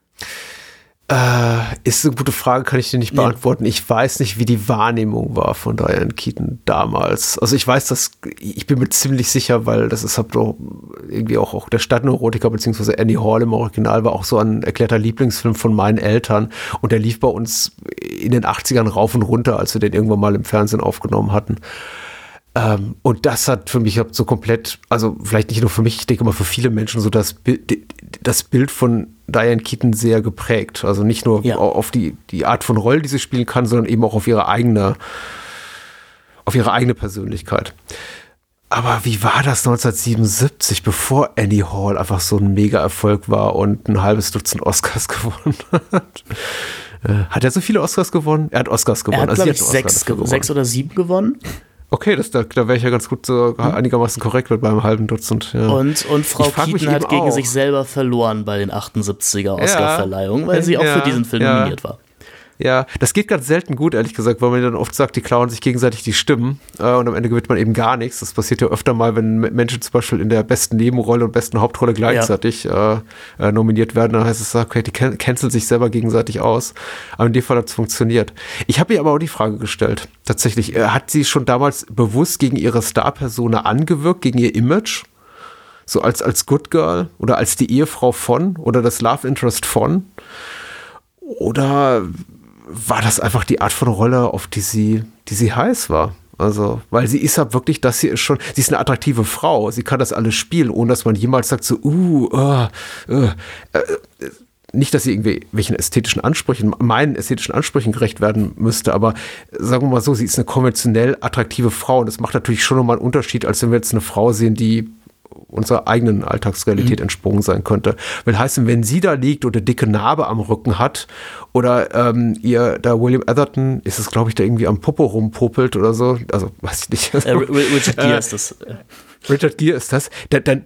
Ist eine gute Frage, kann ich dir nicht beantworten. Ich weiß nicht, wie die Wahrnehmung war von Diane Keaton damals. Also ich weiß, ich bin mir ziemlich sicher, weil das ist halt doch irgendwie auch der Stadtneurotiker beziehungsweise Annie Hall im Original war auch so ein erklärter Lieblingsfilm von meinen Eltern und der lief bei uns in den 80ern rauf und runter, als wir den irgendwann mal im Fernsehen aufgenommen hatten. Und das hat für mich so komplett, also vielleicht nicht nur für mich, ich denke mal für viele Menschen so das Bild von Diane Keaton sehr geprägt. Also nicht nur auf die Art von Rolle, die sie spielen kann, sondern eben auch auf ihre eigene Persönlichkeit. Aber wie war das 1977, bevor Annie Hall einfach so ein Mega-Erfolg war und ein halbes Dutzend Oscars gewonnen hat? Hat er so viele Oscars gewonnen? Er hat Oscars gewonnen. Er hat, glaube ich, 6 oder 7 gewonnen. Okay, da wäre ich ja ganz gut so einigermaßen korrekt mit beim halben Dutzend. Ja. Und Frau Keaton hat gegen sich selber verloren bei den 78er Oscar-Verleihungen, weil sie auch für diesen Film nominiert war. Ja, das geht ganz selten gut, ehrlich gesagt, weil man dann oft sagt, die klauen sich gegenseitig die Stimmen und am Ende gewinnt man eben gar nichts. Das passiert ja öfter mal, wenn Menschen zum Beispiel in der besten Nebenrolle und besten Hauptrolle gleichzeitig nominiert werden. Dann heißt es, okay, die canceln sich selber gegenseitig aus. Aber in dem Fall hat es funktioniert. Ich habe ihr aber auch die Frage gestellt, tatsächlich, hat sie schon damals bewusst gegen ihre Star-Persona angewirkt, gegen ihr Image? So als Good Girl oder als die Ehefrau von oder das Love Interest von? Oder war das einfach die Art von Rolle, auf die sie heiß war? Also, weil sie ist ja wirklich, sie ist eine attraktive Frau. Sie kann das alles spielen, ohne dass man jemals sagt so, nicht, dass sie irgendwie meinen ästhetischen Ansprüchen gerecht werden müsste, aber sagen wir mal so, sie ist eine konventionell attraktive Frau und das macht natürlich schon nochmal einen Unterschied, als wenn wir jetzt eine Frau sehen, die unserer eigenen Alltagsrealität entsprungen sein könnte. Will heißen, wenn sie da liegt oder dicke Narbe am Rücken hat oder da William Atherton, ist es glaube ich, da irgendwie am Popo rumpopelt oder so, also weiß ich nicht. Richard Gere ist das. Richard Gere ist das.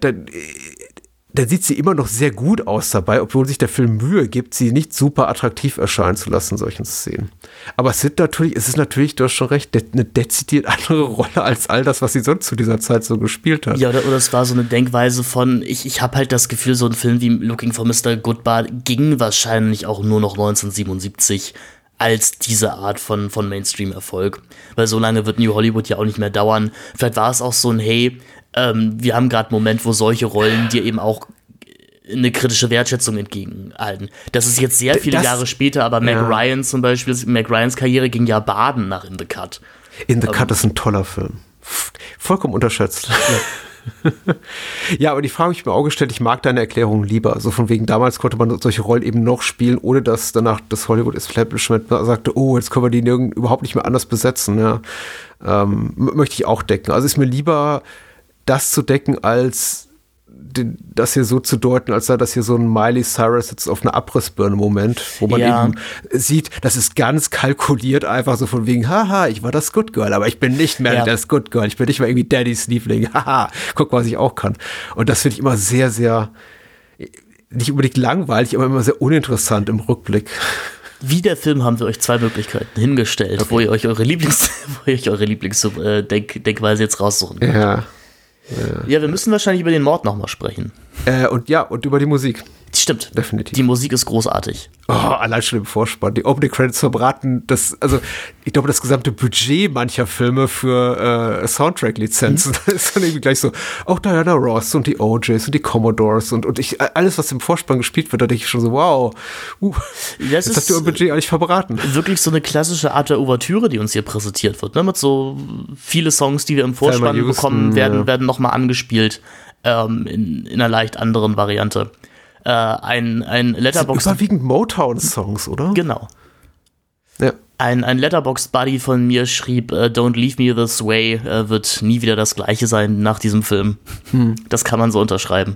Dann sieht sie immer noch sehr gut aus dabei, obwohl sich der Film Mühe gibt, sie nicht super attraktiv erscheinen zu lassen in solchen Szenen. Aber es ist natürlich, du hast schon recht, eine dezidiert andere Rolle als all das, was sie sonst zu dieser Zeit so gespielt hat. Ja, oder es war so eine Denkweise von, ich habe halt das Gefühl, so ein Film wie Looking for Mr. Goodbar ging wahrscheinlich auch nur noch 1977 als diese Art von Mainstream-Erfolg. Weil so lange wird New Hollywood ja auch nicht mehr dauern. Vielleicht war es auch so ein, hey, wir haben gerade einen Moment, wo solche Rollen dir eben auch eine kritische Wertschätzung entgegenhalten. Das ist jetzt sehr viele Jahre später, aber Meg Ryan zum Beispiel, Meg Ryans Karriere ging ja baden nach In the Cut. In the Cut ist ein toller Film. Vollkommen unterschätzt. Ja, aber die Frage habe ich mir auch gestellt, ich mag deine Erklärung lieber. So von wegen, damals konnte man solche Rollen eben noch spielen, ohne dass danach das Hollywood-Establishment sagte, oh, jetzt können wir die überhaupt nicht mehr anders besetzen. Ja. Möchte ich auch decken. Also ist mir lieber das zu decken, als das hier so zu deuten, als sei das hier so ein Miley Cyrus jetzt auf einer Abrissbirne-Moment, wo man eben sieht, das ist ganz kalkuliert, einfach so von wegen, haha, ich war das Good Girl, aber ich bin nicht mehr das Good Girl, ich bin nicht mehr irgendwie Daddys Liebling, haha, guck, was ich auch kann. Und das finde ich immer sehr, sehr, nicht unbedingt langweilig, aber immer sehr uninteressant im Rückblick. Wie der Film haben wir euch 2 Möglichkeiten hingestellt, wo ihr euch eure Lieblingsdenkweise jetzt raussuchen könnt. Ja, wir müssen wahrscheinlich über den Mord nochmal sprechen. Und über die Musik. Stimmt. Definitiv. Die Musik ist großartig. Oh, allein schon im Vorspann. Die Opening Credits verbraten, ich glaube, das gesamte Budget mancher Filme für Soundtrack-Lizenzen. Das ist dann irgendwie gleich so, auch Diana Ross und die OJs und die Commodores und alles, was im Vorspann gespielt wird, da denke ich schon so, wow, das habt ihr euer Budget eigentlich verbraten. Wirklich so eine klassische Art der Ouvertüre, die uns hier präsentiert wird. Ne? Mit so viele Songs, die wir im Vorspann bekommen, werden nochmal angespielt in einer leicht anderen Variante. Ein Letterboxd. Überwiegend Motown-Songs, oder? Genau. Ja. Ein Letterboxd-Buddy von mir schrieb, Don't Leave Me This Way wird nie wieder das Gleiche sein nach diesem Film. Das kann man so unterschreiben.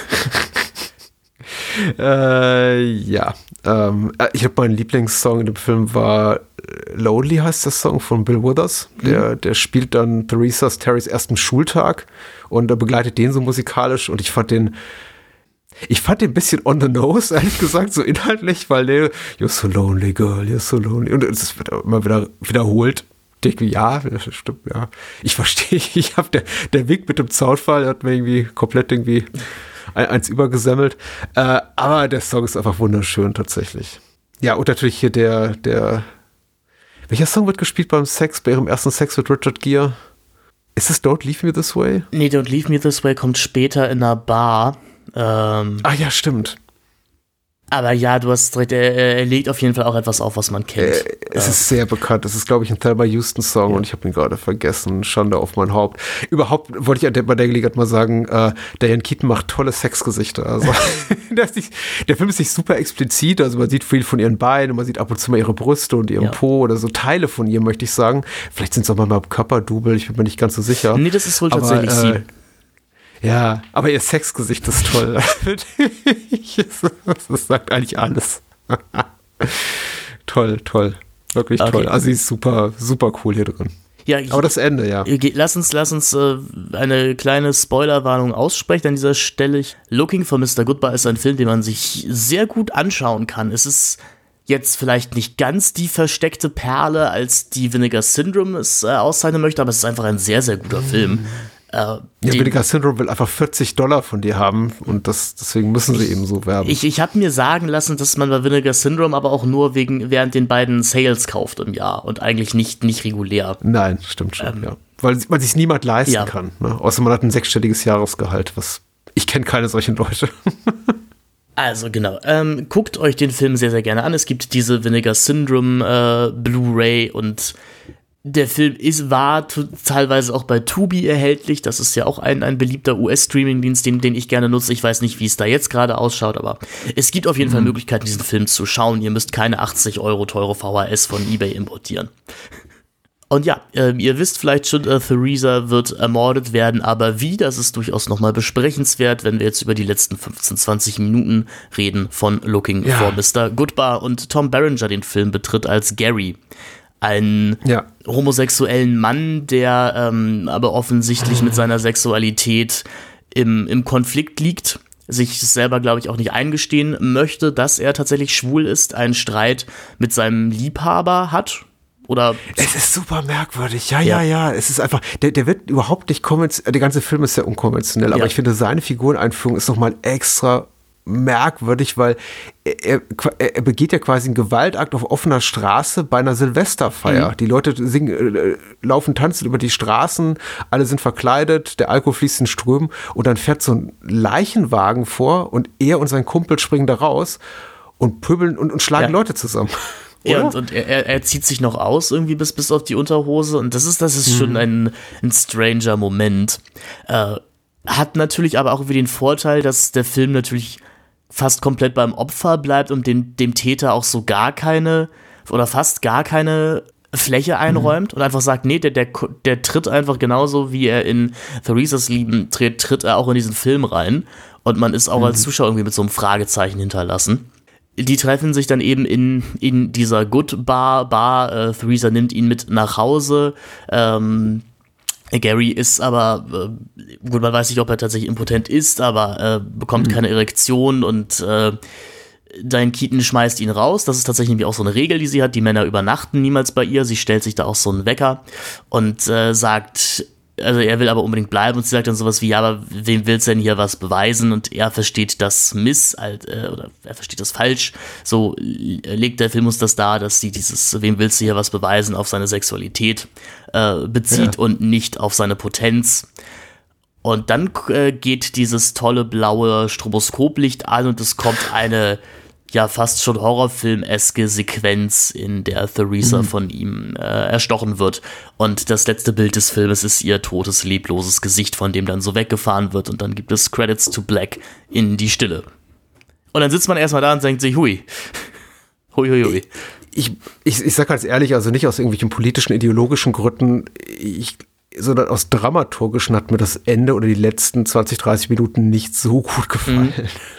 Ich glaube, mein Lieblingssong in dem Film war Lonely, heißt der Song von Bill Withers. Der spielt dann Terrys ersten Schultag und begleitet den so musikalisch und ich fand den ein bisschen on the nose, ehrlich gesagt, so inhaltlich, weil You're so lonely, girl, you're so lonely. Und es wird immer wieder wiederholt Ja, das stimmt, ja. Ich verstehe, der Weg mit dem Zaunfall hat mir irgendwie komplett eins übergesemmelt. Aber der Song ist einfach wunderschön, tatsächlich. Ja, und natürlich hier welcher Song wird gespielt bei ihrem ersten Sex mit Richard Gere? Ist es Don't Leave Me This Way? Nee, Don't Leave Me This Way kommt später in einer Bar. Ja, stimmt. Aber ja, du hast recht, er legt auf jeden Fall auch etwas auf, was man kennt. Es ist sehr bekannt. Es ist, glaube ich, ein Thelma Houston-Song und ich habe ihn gerade vergessen. Schande auf mein Haupt. Überhaupt wollte ich bei der Gelegenheit mal sagen, Diane Keaton macht tolle Sexgesichter. Also, der Film ist nicht super explizit, also man sieht viel von ihren Beinen, man sieht ab und zu mal ihre Brüste und ihren Po oder so Teile von ihr, möchte ich sagen. Vielleicht sind es auch mal Körperdouble, ich bin mir nicht ganz so sicher. Nee, das ist wohl tatsächlich sie. Ja, aber ihr Sexgesicht ist toll. Das sagt eigentlich alles. Toll. Wirklich toll. Also sie ist super, super cool hier drin. Ja, aber das Ende, ja. Lass uns eine kleine Spoilerwarnung aussprechen an dieser Stelle. Looking for Mr. Goodbar ist ein Film, den man sich sehr gut anschauen kann. Es ist jetzt vielleicht nicht ganz die versteckte Perle, als die Vinegar Syndrome es auszeichnen möchte, aber es ist einfach ein sehr, sehr guter Film. Vinegar Syndrome will einfach $40 von dir haben und deswegen müssen sie eben so werben. Ich habe mir sagen lassen, dass man bei Vinegar Syndrome aber auch nur während den beiden Sales kauft im Jahr und eigentlich nicht regulär. Nein, stimmt schon, ja. Weil sich niemand leisten kann. Ne? Außer man hat ein 6-stelliges Jahresgehalt. Ich kenne keine solchen Leute. Also genau, guckt euch den Film sehr, sehr gerne an. Es gibt diese Vinegar Syndrome Blu-ray und der Film war teilweise auch bei Tubi erhältlich. Das ist ja auch ein beliebter US-Streaming-Dienst, den ich gerne nutze. Ich weiß nicht, wie es da jetzt gerade ausschaut, aber es gibt auf jeden Fall Möglichkeiten, diesen Film zu schauen. Ihr müsst keine 80 € teure VHS von eBay importieren. Und ja, ihr wisst vielleicht schon, Theresa wird ermordet werden, aber wie, das ist durchaus nochmal besprechenswert, wenn wir jetzt über die letzten 15, 20 Minuten reden von Looking for Mr. Goodbar. Und Tom Berenger den Film betritt als Gary. Einen homosexuellen Mann, der aber offensichtlich mit seiner Sexualität im Konflikt liegt, sich selber, glaube ich, auch nicht eingestehen möchte, dass er tatsächlich schwul ist, einen Streit mit seinem Liebhaber hat. Oder es ist super merkwürdig, ja. Es ist einfach, der wird überhaupt nicht konventionell, der ganze Film ist sehr unkonventionell, aber ich finde, seine Figureneinführung ist nochmal extra merkwürdig, weil er begeht ja quasi einen Gewaltakt auf offener Straße bei einer Silvesterfeier. Die Leute laufen, tanzen über die Straßen, alle sind verkleidet, der Alkohol fließt in Strömen und dann fährt so ein Leichenwagen vor und er und sein Kumpel springen da raus und pöbeln und schlagen Leute zusammen. Ja, und er zieht sich noch aus irgendwie bis auf die Unterhose und das ist schon ein stranger Moment. Hat natürlich aber auch irgendwie den Vorteil, dass der Film natürlich fast komplett beim Opfer bleibt und dem Täter auch so gar keine oder fast gar keine Fläche einräumt und einfach sagt, nee, der tritt einfach genauso, wie er in Theresas Lieben tritt er auch in diesen Film rein und man ist auch als Zuschauer irgendwie mit so einem Fragezeichen hinterlassen. Die treffen sich dann eben in dieser Good Bar. Theresa nimmt ihn mit nach Hause. Gary ist aber, gut, man weiß nicht, ob er tatsächlich impotent ist, aber bekommt keine Erektion und Diane Keaton schmeißt ihn raus. Das ist tatsächlich nämlich auch so eine Regel, die sie hat. Die Männer übernachten niemals bei ihr. Sie stellt sich da auch so einen Wecker und sagt, also er will aber unbedingt bleiben und sie sagt dann sowas wie, ja, aber wem willst du denn hier was beweisen? Und er versteht das oder er versteht das falsch. So legt der Film uns das dar, dass sie dieses, wem willst du hier was beweisen, auf seine Sexualität bezieht und nicht auf seine Potenz. Und dann geht dieses tolle blaue Stroboskoplicht an und es kommt eine fast schon Horrorfilm-eske Sequenz, in der Theresa von ihm erstochen wird. Und das letzte Bild des Filmes ist ihr totes, lebloses Gesicht, von dem dann so weggefahren wird. Und dann gibt es Credits to Black in die Stille. Und dann sitzt man erstmal da und denkt sich, hui. Ich sag ganz ehrlich, also nicht aus irgendwelchen politischen, ideologischen Gründen, sondern aus dramaturgischen hat mir das Ende oder die letzten 20, 30 Minuten nicht so gut gefallen.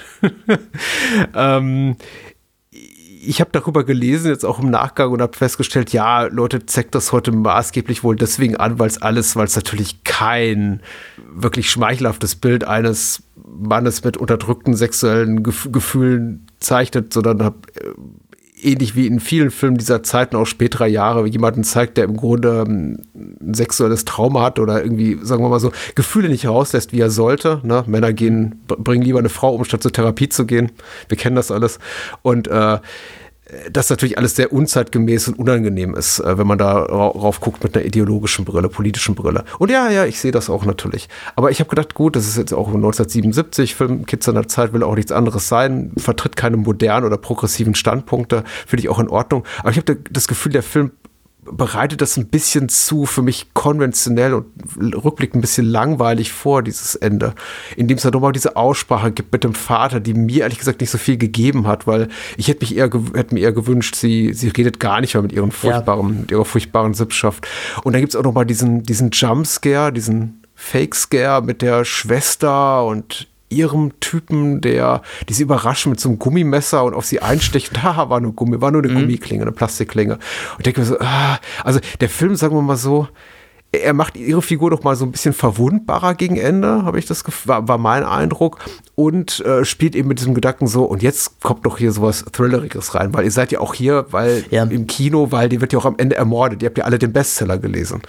Ich habe darüber gelesen, jetzt auch im Nachgang und habe festgestellt, ja, Leute zeigt das heute maßgeblich wohl deswegen an, weil es natürlich kein wirklich schmeichelhaftes Bild eines Mannes mit unterdrückten sexuellen Gefühlen zeichnet, sondern ähnlich wie in vielen Filmen dieser Zeiten, auch späterer Jahre, jemanden zeigt, der im Grunde ein sexuelles Trauma hat oder irgendwie, sagen wir mal so, Gefühle nicht herauslässt, wie er sollte. Ne? Männer bringen lieber eine Frau um, statt zur Therapie zu gehen. Wir kennen das alles. Und das natürlich alles sehr unzeitgemäß und unangenehm ist, wenn man da rauf guckt mit einer ideologischen Brille, politischen Brille. Und ja, ich sehe das auch natürlich. Aber ich habe gedacht, gut, das ist jetzt auch 1977, Film Kids seiner Zeit will auch nichts anderes sein, vertritt keine modernen oder progressiven Standpunkte, finde ich auch in Ordnung. Aber ich habe das Gefühl, der Film bereitet das ein bisschen zu für mich konventionell und rückblickend ein bisschen langweilig vor, dieses Ende. Indem es dann nochmal diese Aussprache gibt mit dem Vater, die mir ehrlich gesagt nicht so viel gegeben hat, weil ich hätte mir eher gewünscht, sie redet gar nicht mehr mit mit ihrer furchtbaren Sippschaft. Und dann gibt es auch nochmal diesen Jumpscare, diesen Fake-Scare mit der Schwester und ihrem Typen, der diese überraschen mit so einem Gummimesser und auf sie einsticht. Haha, war nur eine Gummiklinge, eine Plastikklinge. Und ich denke mir so, also der Film, sagen wir mal so, er macht ihre Figur doch mal so ein bisschen verwundbarer gegen Ende, habe ich das Gefühl, war mein Eindruck. Und spielt eben mit diesem Gedanken so, und jetzt kommt doch hier sowas Thrilleriges rein, weil ihr seid ja auch hier, im Kino, weil die wird ja auch am Ende ermordet. Ihr habt ja alle den Bestseller gelesen.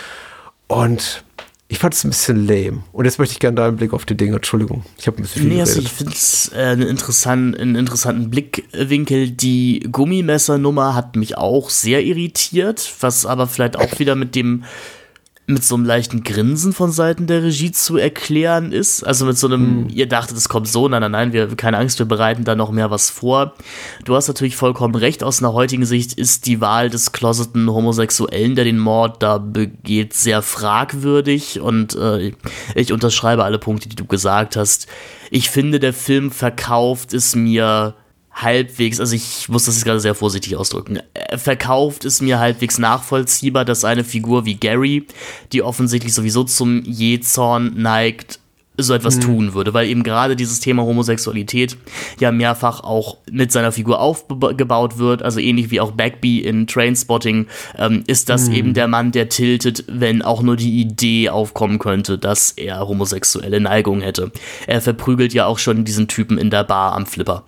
Und ich fand es ein bisschen lame. Und jetzt möchte ich gerne deinen Blick auf die Dinge. Entschuldigung, ich habe ein bisschen viel geredet. Ich finde es einen interessanten Blickwinkel. Die Gummimessernummer hat mich auch sehr irritiert, was aber vielleicht auch wieder mit so einem leichten Grinsen von Seiten der Regie zu erklären ist. Also mit so einem, ihr dachtet, es kommt so, nein, keine Angst, wir bereiten da noch mehr was vor. Du hast natürlich vollkommen recht, aus einer heutigen Sicht ist die Wahl des closeteten Homosexuellen, der den Mord da begeht, sehr fragwürdig und ich unterschreibe alle Punkte, die du gesagt hast. Ich finde, der Film verkauft es mir halbwegs, also ich muss das jetzt gerade sehr vorsichtig ausdrücken, verkauft es mir halbwegs nachvollziehbar, dass eine Figur wie Gary, die offensichtlich sowieso zum Jähzorn neigt, so etwas tun würde, weil eben gerade dieses Thema Homosexualität ja mehrfach auch mit seiner Figur aufgebaut wird, also ähnlich wie auch Bagby in Trainspotting, ist das eben der Mann, der tiltet, wenn auch nur die Idee aufkommen könnte, dass er homosexuelle Neigung hätte. Er verprügelt ja auch schon diesen Typen in der Bar am Flipper.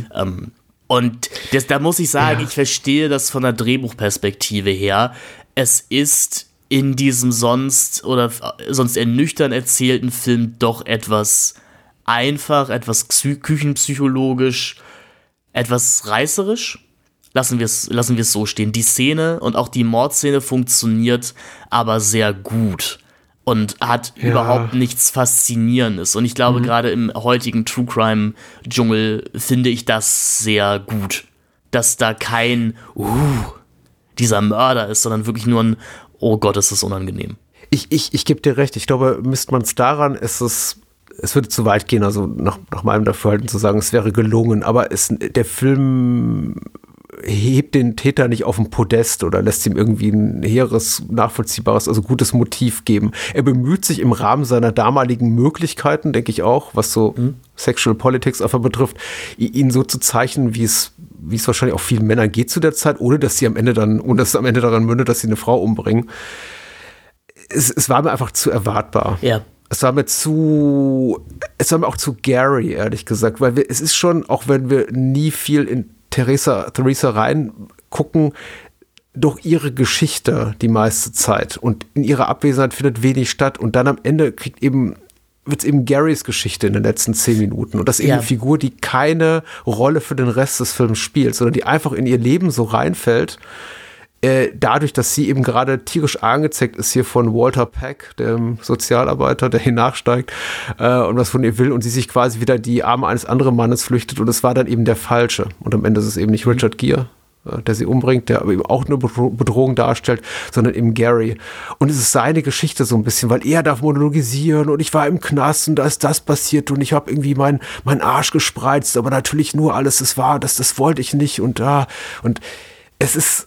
Und da muss ich sagen, ich verstehe das von der Drehbuchperspektive her. Es ist in diesem sonst eher nüchtern erzählten Film doch etwas einfach, etwas küchenpsychologisch, etwas reißerisch. Lassen wir es so stehen. Die Szene und auch die Mordszene funktioniert aber sehr gut und hat überhaupt nichts Faszinierendes. Und ich glaube, gerade im heutigen True-Crime-Dschungel finde ich das sehr gut. Dass da kein dieser Mörder ist, sondern wirklich nur ein oh Gott, ist das unangenehm. Ich gebe dir recht. Ich glaube, misst man es daran, es würde zu weit gehen, also nach meinem Dafürhalten zu sagen, es wäre gelungen. Aber der Film hebt den Täter nicht auf ein Podest oder lässt ihm irgendwie ein hehres, nachvollziehbares, also gutes Motiv geben. Er bemüht sich im Rahmen seiner damaligen Möglichkeiten, denke ich auch, was so Sexual Politics einfach betrifft, ihn so zu zeichnen, wie es wahrscheinlich auch vielen Männern geht zu der Zeit, ohne dass es am Ende daran mündet, dass sie eine Frau umbringen. Es war mir einfach zu erwartbar. Ja. Es war mir auch zu Gary, ehrlich gesagt, weil es ist schon, auch wenn wir nie viel in Theresa reingucken, doch ihre Geschichte die meiste Zeit und in ihrer Abwesenheit findet wenig statt und dann am Ende wird es eben Garys Geschichte in den letzten 10 Minuten. Und das ist eben eine Figur, die keine Rolle für den Rest des Films spielt, sondern die einfach in ihr Leben so reinfällt, dadurch, dass sie eben gerade tierisch angezeigt ist hier von Walter Peck, dem Sozialarbeiter, der hier nachsteigt und was von ihr will und sie sich quasi wieder die Arme eines anderen Mannes flüchtet und es war dann eben der Falsche. Und am Ende ist es eben nicht Richard Gere, der sie umbringt, der aber eben auch eine Bedrohung darstellt, sondern eben Gary. Und es ist seine Geschichte so ein bisschen, weil er darf monologisieren und ich war im Knast und da ist das passiert und ich habe irgendwie meinen Arsch gespreizt, aber natürlich nur alles, das wollte ich nicht und es ist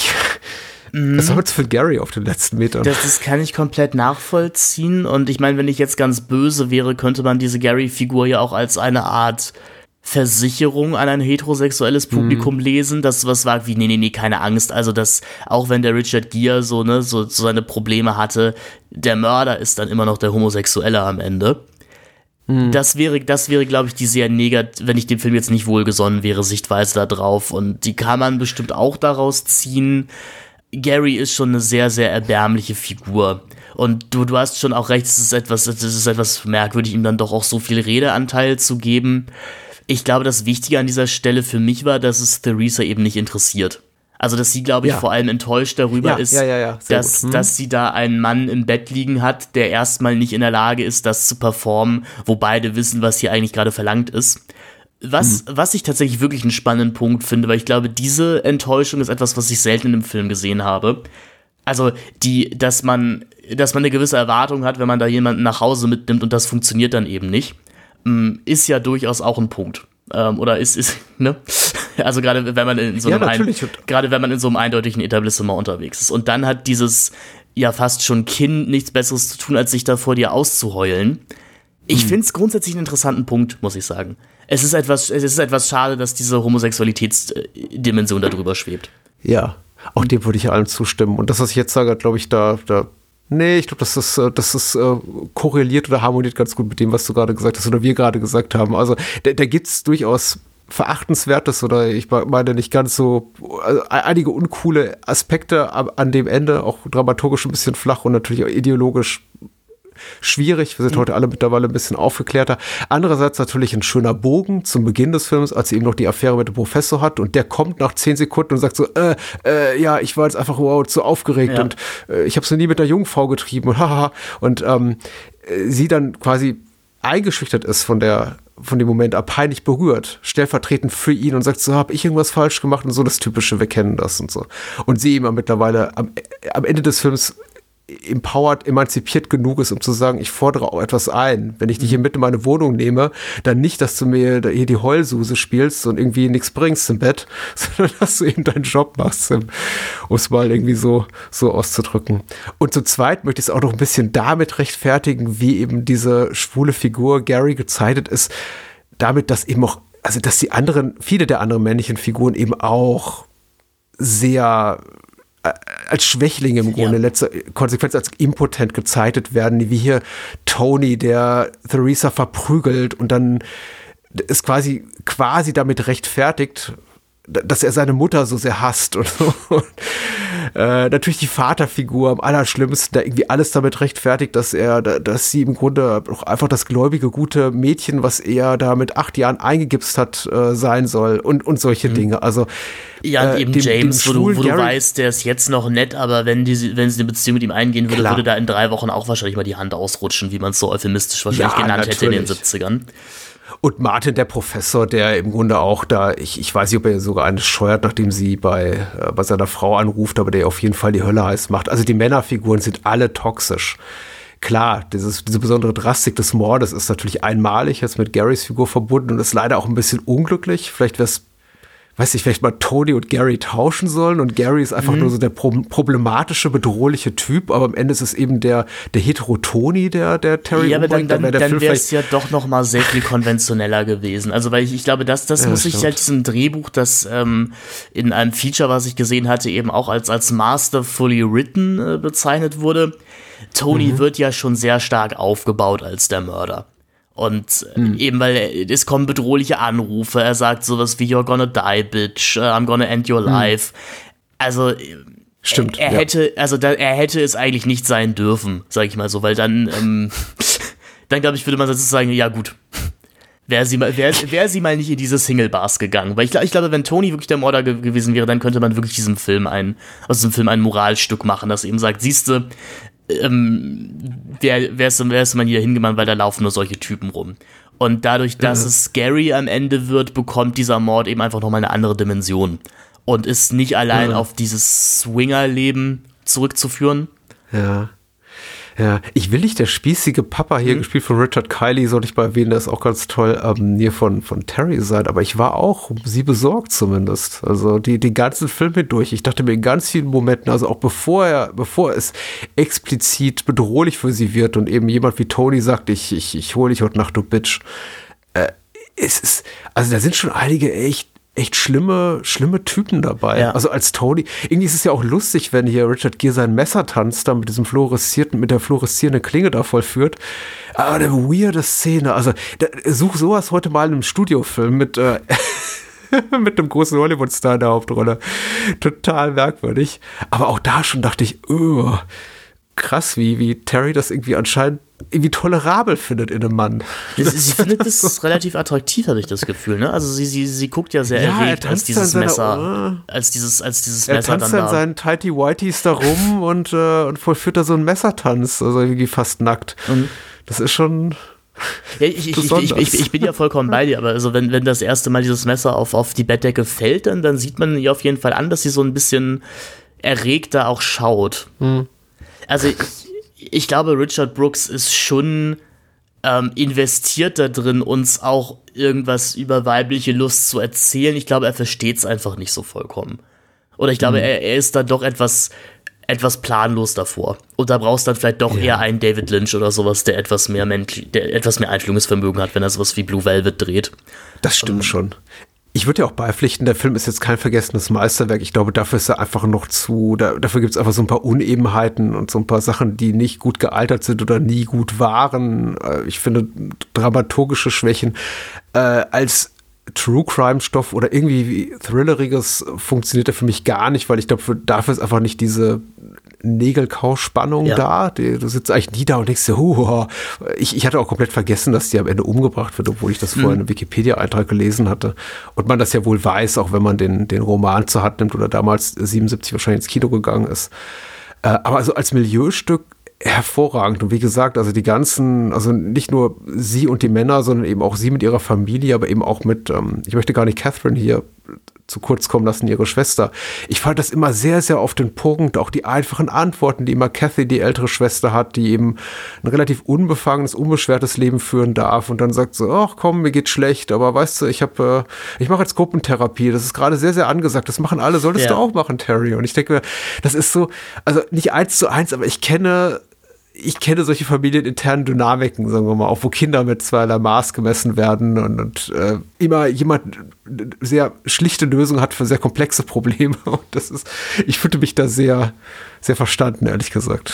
es war zu viel Gary auf den letzten Metern. Das kann ich komplett nachvollziehen und ich meine, wenn ich jetzt ganz böse wäre, könnte man diese Gary-Figur ja auch als eine Art Versicherung an ein heterosexuelles Publikum lesen, dass was war wie, nee, keine Angst, also dass, auch wenn der Richard Gere so seine Probleme hatte, der Mörder ist dann immer noch der Homosexuelle am Ende. Das wäre, glaube ich, die sehr negativ, wenn ich dem Film jetzt nicht wohlgesonnen wäre, Sichtweise da drauf. Und die kann man bestimmt auch daraus ziehen. Gary ist schon eine sehr, sehr erbärmliche Figur. Und du hast schon auch recht, es ist etwas merkwürdig, ihm dann doch auch so viel Redeanteil zu geben. Ich glaube, das Wichtige an dieser Stelle für mich war, dass es Theresa eben nicht interessiert. Also, dass sie, glaube ich, vor allem enttäuscht darüber ist, dass sie da einen Mann im Bett liegen hat, der erstmal nicht in der Lage ist, das zu performen, wo beide wissen, was hier eigentlich gerade verlangt ist. Was ich tatsächlich wirklich einen spannenden Punkt finde, weil ich glaube, diese Enttäuschung ist etwas, was ich selten im Film gesehen habe. Also, dass man eine gewisse Erwartung hat, wenn man da jemanden nach Hause mitnimmt und das funktioniert dann eben nicht, ist ja durchaus auch ein Punkt. Oder ist, ne? Also gerade wenn man in so einem eindeutigen Etablissement unterwegs ist. Und dann hat dieses ja fast schon Kind nichts Besseres zu tun, als sich da vor dir auszuheulen. Ich finde es grundsätzlich einen interessanten Punkt, muss ich sagen. Es ist etwas schade, dass diese Homosexualitätsdimension da drüber schwebt. Ja, auch dem würde ich allen zustimmen. Und das, was ich jetzt sage, glaube ich, ich glaube, das ist korreliert oder harmoniert ganz gut mit dem, was du gerade gesagt hast oder wir gerade gesagt haben. Also da gibt es durchaus Verachtenswertes oder ich meine nicht ganz so, also einige uncoole Aspekte an dem Ende, auch dramaturgisch ein bisschen flach und natürlich auch ideologisch schwierig. Wir sind heute alle mittlerweile ein bisschen aufgeklärter. Andererseits natürlich ein schöner Bogen zum Beginn des Films, als sie eben noch die Affäre mit dem Professor hat und der kommt nach 10 Sekunden und sagt so, ich war jetzt einfach zu aufgeregt und ich habe es nie mit der Jungfrau getrieben und haha. Und sie dann quasi eingeschüchtert ist von dem Moment ab, peinlich berührt, stellvertretend für ihn und sagt so, habe ich irgendwas falsch gemacht und so das Typische, wir kennen das und so. Und sie eben mittlerweile am Ende des Films empowered, emanzipiert genug ist, um zu sagen, ich fordere auch etwas ein. Wenn ich dich hier mit in meine Wohnung nehme, dann nicht, dass du mir hier die Heulsuse spielst und irgendwie nichts bringst im Bett, sondern dass du eben deinen Job machst, um es mal irgendwie so auszudrücken. Und zu zweit möchte ich es auch noch ein bisschen damit rechtfertigen, wie eben diese schwule Figur Gary gezeichnet ist, damit, dass eben auch, also dass viele der anderen männlichen Figuren eben auch sehr als Schwächlinge im Grunde, letzte Konsequenz als impotent gezeichnet werden, wie hier Tony, der Theresa verprügelt und dann ist quasi damit rechtfertigt, dass er seine Mutter so sehr hasst und so. Natürlich die Vaterfigur am allerschlimmsten, da irgendwie alles damit rechtfertigt, dass sie im Grunde auch einfach das gläubige, gute Mädchen, was er da mit 8 Jahren eingegipst hat, sein soll und solche Dinge. Also ja, und eben James, wo du weißt, der ist jetzt noch nett, aber wenn sie eine Beziehung mit ihm eingehen würde, würde da in 3 Wochen auch wahrscheinlich mal die Hand ausrutschen, wie man es so euphemistisch wahrscheinlich genannt hätte in den 70ern. Und Martin, der Professor, der im Grunde auch da, ich weiß nicht, ob er sogar eine scheuert, nachdem sie bei seiner Frau anruft, aber der auf jeden Fall die Hölle heiß macht. Also die Männerfiguren sind alle toxisch. Klar, diese besondere Drastik des Mordes ist natürlich einmalig jetzt mit Garys Figur verbunden und ist leider auch ein bisschen unglücklich. Vielleicht wäre es, weiß ich, vielleicht mal Tony und Gary tauschen sollen und Gary ist einfach nur so der problematische, bedrohliche Typ, aber am Ende ist es eben der Hetero-Tony, der Terry umbringt. Dann wäre es ja doch noch mal sehr viel konventioneller gewesen. Also, weil ich glaube, das muss ich halt diesem Drehbuch, das in einem Feature, was ich gesehen hatte, eben auch als masterfully written bezeichnet wurde. Tony wird ja schon sehr stark aufgebaut als der Mörder. Und eben, weil es kommen bedrohliche Anrufe, er sagt sowas wie You're gonna die, bitch, I'm gonna end your life. Also, stimmt. Er hätte es eigentlich nicht sein dürfen, sag ich mal so, weil dann glaube ich, würde man sagen, ja gut, wäre sie mal nicht in diese Single-Bars gegangen. Weil ich glaube, wenn Tony wirklich der Mörder gewesen wäre, dann könnte man wirklich aus diesem Film ein Moralstück machen, das eben sagt, siehste, wer ist man hier hingemacht, weil da laufen nur solche Typen rum. Und dadurch, dass es scary am Ende wird, bekommt dieser Mord eben einfach nochmal eine andere Dimension. Und ist nicht allein auf dieses Swinger-Leben zurückzuführen. Ja. Ja, ich will nicht der spießige Papa hier, gespielt von Richard Kiley, soll ich mal erwähnen, der ist auch ganz toll, hier von Terry sein, aber ich war auch sie besorgt zumindest, also den ganzen Film hindurch. Ich dachte mir in ganz vielen Momenten, also auch bevor es explizit bedrohlich für sie wird und eben jemand wie Tony sagt, ich hole dich heute Nacht, du Bitch, also da sind schon einige echt echt schlimme Typen dabei. Ja. Also als Tony, irgendwie ist es ja auch lustig, wenn hier Richard Gere sein Messertanz da mit der fluoreszierenden Klinge da vollführt. Aber eine weirde Szene. Also such sowas heute mal in einem Studiofilm mit mit einem großen Hollywood-Star in der Hauptrolle. Total merkwürdig. Aber auch da schon dachte ich, krass, wie Terry das irgendwie anscheinend irgendwie tolerabel findet in einem Mann. Sie findet das relativ attraktiv, habe ich das Gefühl, ne? Also sie guckt ja sehr erregt, als dieses Messer, als dieses Messer dann da. Er tanzt dann seinen Tighty Whities da rum und vollführt da so einen Messertanz, also irgendwie fast nackt. Das ist schon ich bin ja vollkommen bei dir, aber also wenn das erste Mal dieses Messer auf die Bettdecke fällt, dann sieht man ihr auf jeden Fall an, dass sie so ein bisschen erregter auch schaut. Also ich glaube, Richard Brooks ist schon investiert da drin, uns auch irgendwas über weibliche Lust zu erzählen. Ich glaube, er versteht es einfach nicht so vollkommen. Oder ich glaube, er ist dann doch etwas planlos davor. Und da brauchst du dann vielleicht doch eher einen David Lynch oder sowas, der etwas mehr Einfühlungsvermögen hat, wenn er sowas wie Blue Velvet dreht. Das stimmt schon. Ich würde ja auch beipflichten, der Film ist jetzt kein vergessenes Meisterwerk. Ich glaube, dafür ist er einfach noch dafür gibt es einfach so ein paar Unebenheiten und so ein paar Sachen, die nicht gut gealtert sind oder nie gut waren. Ich finde, dramaturgische Schwächen als True-Crime-Stoff oder irgendwie Thrilleriges funktioniert er für mich gar nicht, weil ich glaube, dafür ist einfach nicht diese Nägelkauspannung da. Du sitzt eigentlich nie da und denkst dir, ich hatte auch komplett vergessen, dass die am Ende umgebracht wird, obwohl ich das vorher in einem Wikipedia-Eintrag gelesen hatte. Und man das ja wohl weiß, auch wenn man den Roman zur Hand nimmt oder damals 77 wahrscheinlich ins Kino gegangen ist. Aber also als Milieustück hervorragend. Und wie gesagt, also die ganzen, also nicht nur sie und die Männer, sondern eben auch sie mit ihrer Familie, aber eben auch mit, ich möchte gar nicht Catherine hier zu kurz kommen lassen, ihre Schwester. Ich fand das immer sehr, sehr auf den Punkt, auch die einfachen Antworten, die immer Kathy, die ältere Schwester, hat, die eben ein relativ unbefangenes, unbeschwertes Leben führen darf und dann sagt so, ach komm, mir geht's schlecht, aber weißt du, ich mache jetzt Gruppentherapie, das ist gerade sehr, sehr angesagt, das machen alle, solltest du auch machen, Terry. Und ich denke mir, das ist so, also nicht 1:1, aber ich kenne solche familieninternen Dynamiken, sagen wir mal, auch wo Kinder mit zweierlei Maß gemessen werden und immer jemand sehr schlichte Lösungen hat für sehr komplexe Probleme. Und ich fühlte mich da sehr, sehr verstanden, ehrlich gesagt.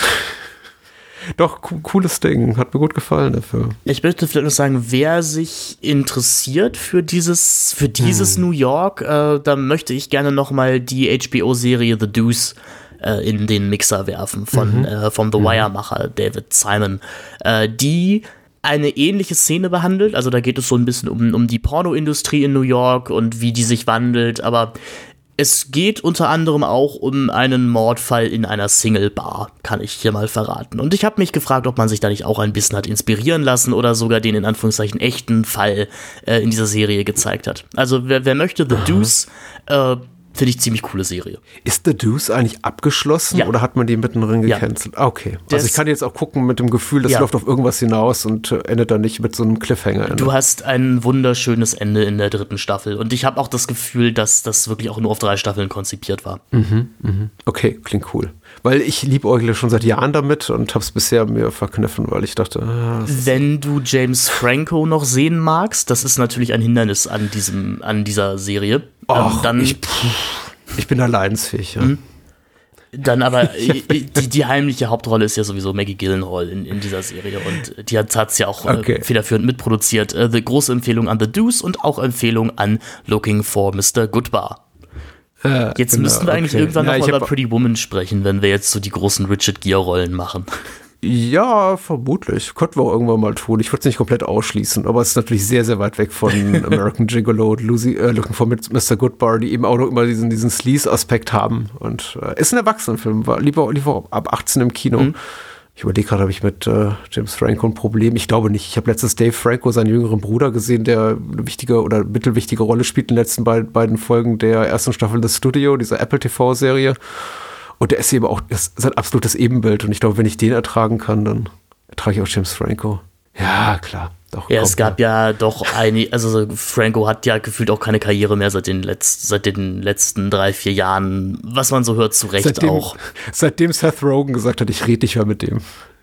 Doch, cooles Ding. Hat mir gut gefallen dafür. Ich möchte vielleicht noch sagen, wer sich interessiert für dieses New York, da möchte ich gerne noch mal die HBO-Serie The Deuce in den Mixer werfen vom The Wire-Macher David Simon, die eine ähnliche Szene behandelt. Also da geht es so ein bisschen um die Pornoindustrie in New York und wie die sich wandelt, aber es geht unter anderem auch um einen Mordfall in einer Single-Bar, kann ich hier mal verraten. Und ich habe mich gefragt, ob man sich da nicht auch ein bisschen hat inspirieren lassen oder sogar den in Anführungszeichen echten Fall in dieser Serie gezeigt hat. Also wer möchte The Deuce, finde ich ziemlich coole Serie. Ist The Deuce eigentlich abgeschlossen oder hat man die mittendrin gecancelt? Ja. Okay. Also ich kann jetzt auch gucken mit dem Gefühl, das läuft auf irgendwas hinaus und endet dann nicht mit so einem Cliffhanger. Du hast ein wunderschönes Ende in der 3. Staffel und ich habe auch das Gefühl, dass das wirklich auch nur auf 3 Staffeln konzipiert war. Okay, klingt cool. Weil ich liebäugle schon seit Jahren damit und habe es bisher mir verkniffen, weil ich dachte, wenn du James Franco noch sehen magst, das ist natürlich ein Hindernis an dieser Serie. Dann ich bin da leidensfähig, ja. Dann aber, die heimliche Hauptrolle ist ja sowieso Maggie Gyllenhaal in dieser Serie und die hat es ja auch federführend mitproduziert. Große Empfehlung an The Deuce und auch Empfehlung an Looking for Mr. Goodbar. Jetzt müssten wir eigentlich irgendwann noch mal über Pretty Woman sprechen, wenn wir jetzt so die großen Richard Gere-Rollen machen. Ja, vermutlich. Könnten wir auch irgendwann mal tun. Ich würde es nicht komplett ausschließen, aber es ist natürlich sehr, sehr weit weg von American Gigolo, Looking for Mr. Goodbar, die eben auch noch immer diesen Sleaze-Aspekt haben. Und ist ein Erwachsenenfilm, war lieber ab 18 im Kino. Ich überlege gerade, habe ich mit James Franco ein Problem? Ich glaube nicht. Ich habe letztens Dave Franco, seinen jüngeren Bruder, gesehen, der eine wichtige oder mittelwichtige Rolle spielt in den letzten beiden Folgen der ersten Staffel The Studio, dieser Apple TV-Serie. Und der ist eben auch sein absolutes Ebenbild. Und ich glaube, wenn ich den ertragen kann, dann ertrage ich auch James Franco. Ja, klar. Doch, ja, es gab ja doch also Franco hat ja gefühlt auch keine Karriere mehr seit den letzten 3-4 Jahren, was man so hört, zu Recht auch. Seitdem Seth Rogen gesagt hat, ich rede nicht mehr mit dem.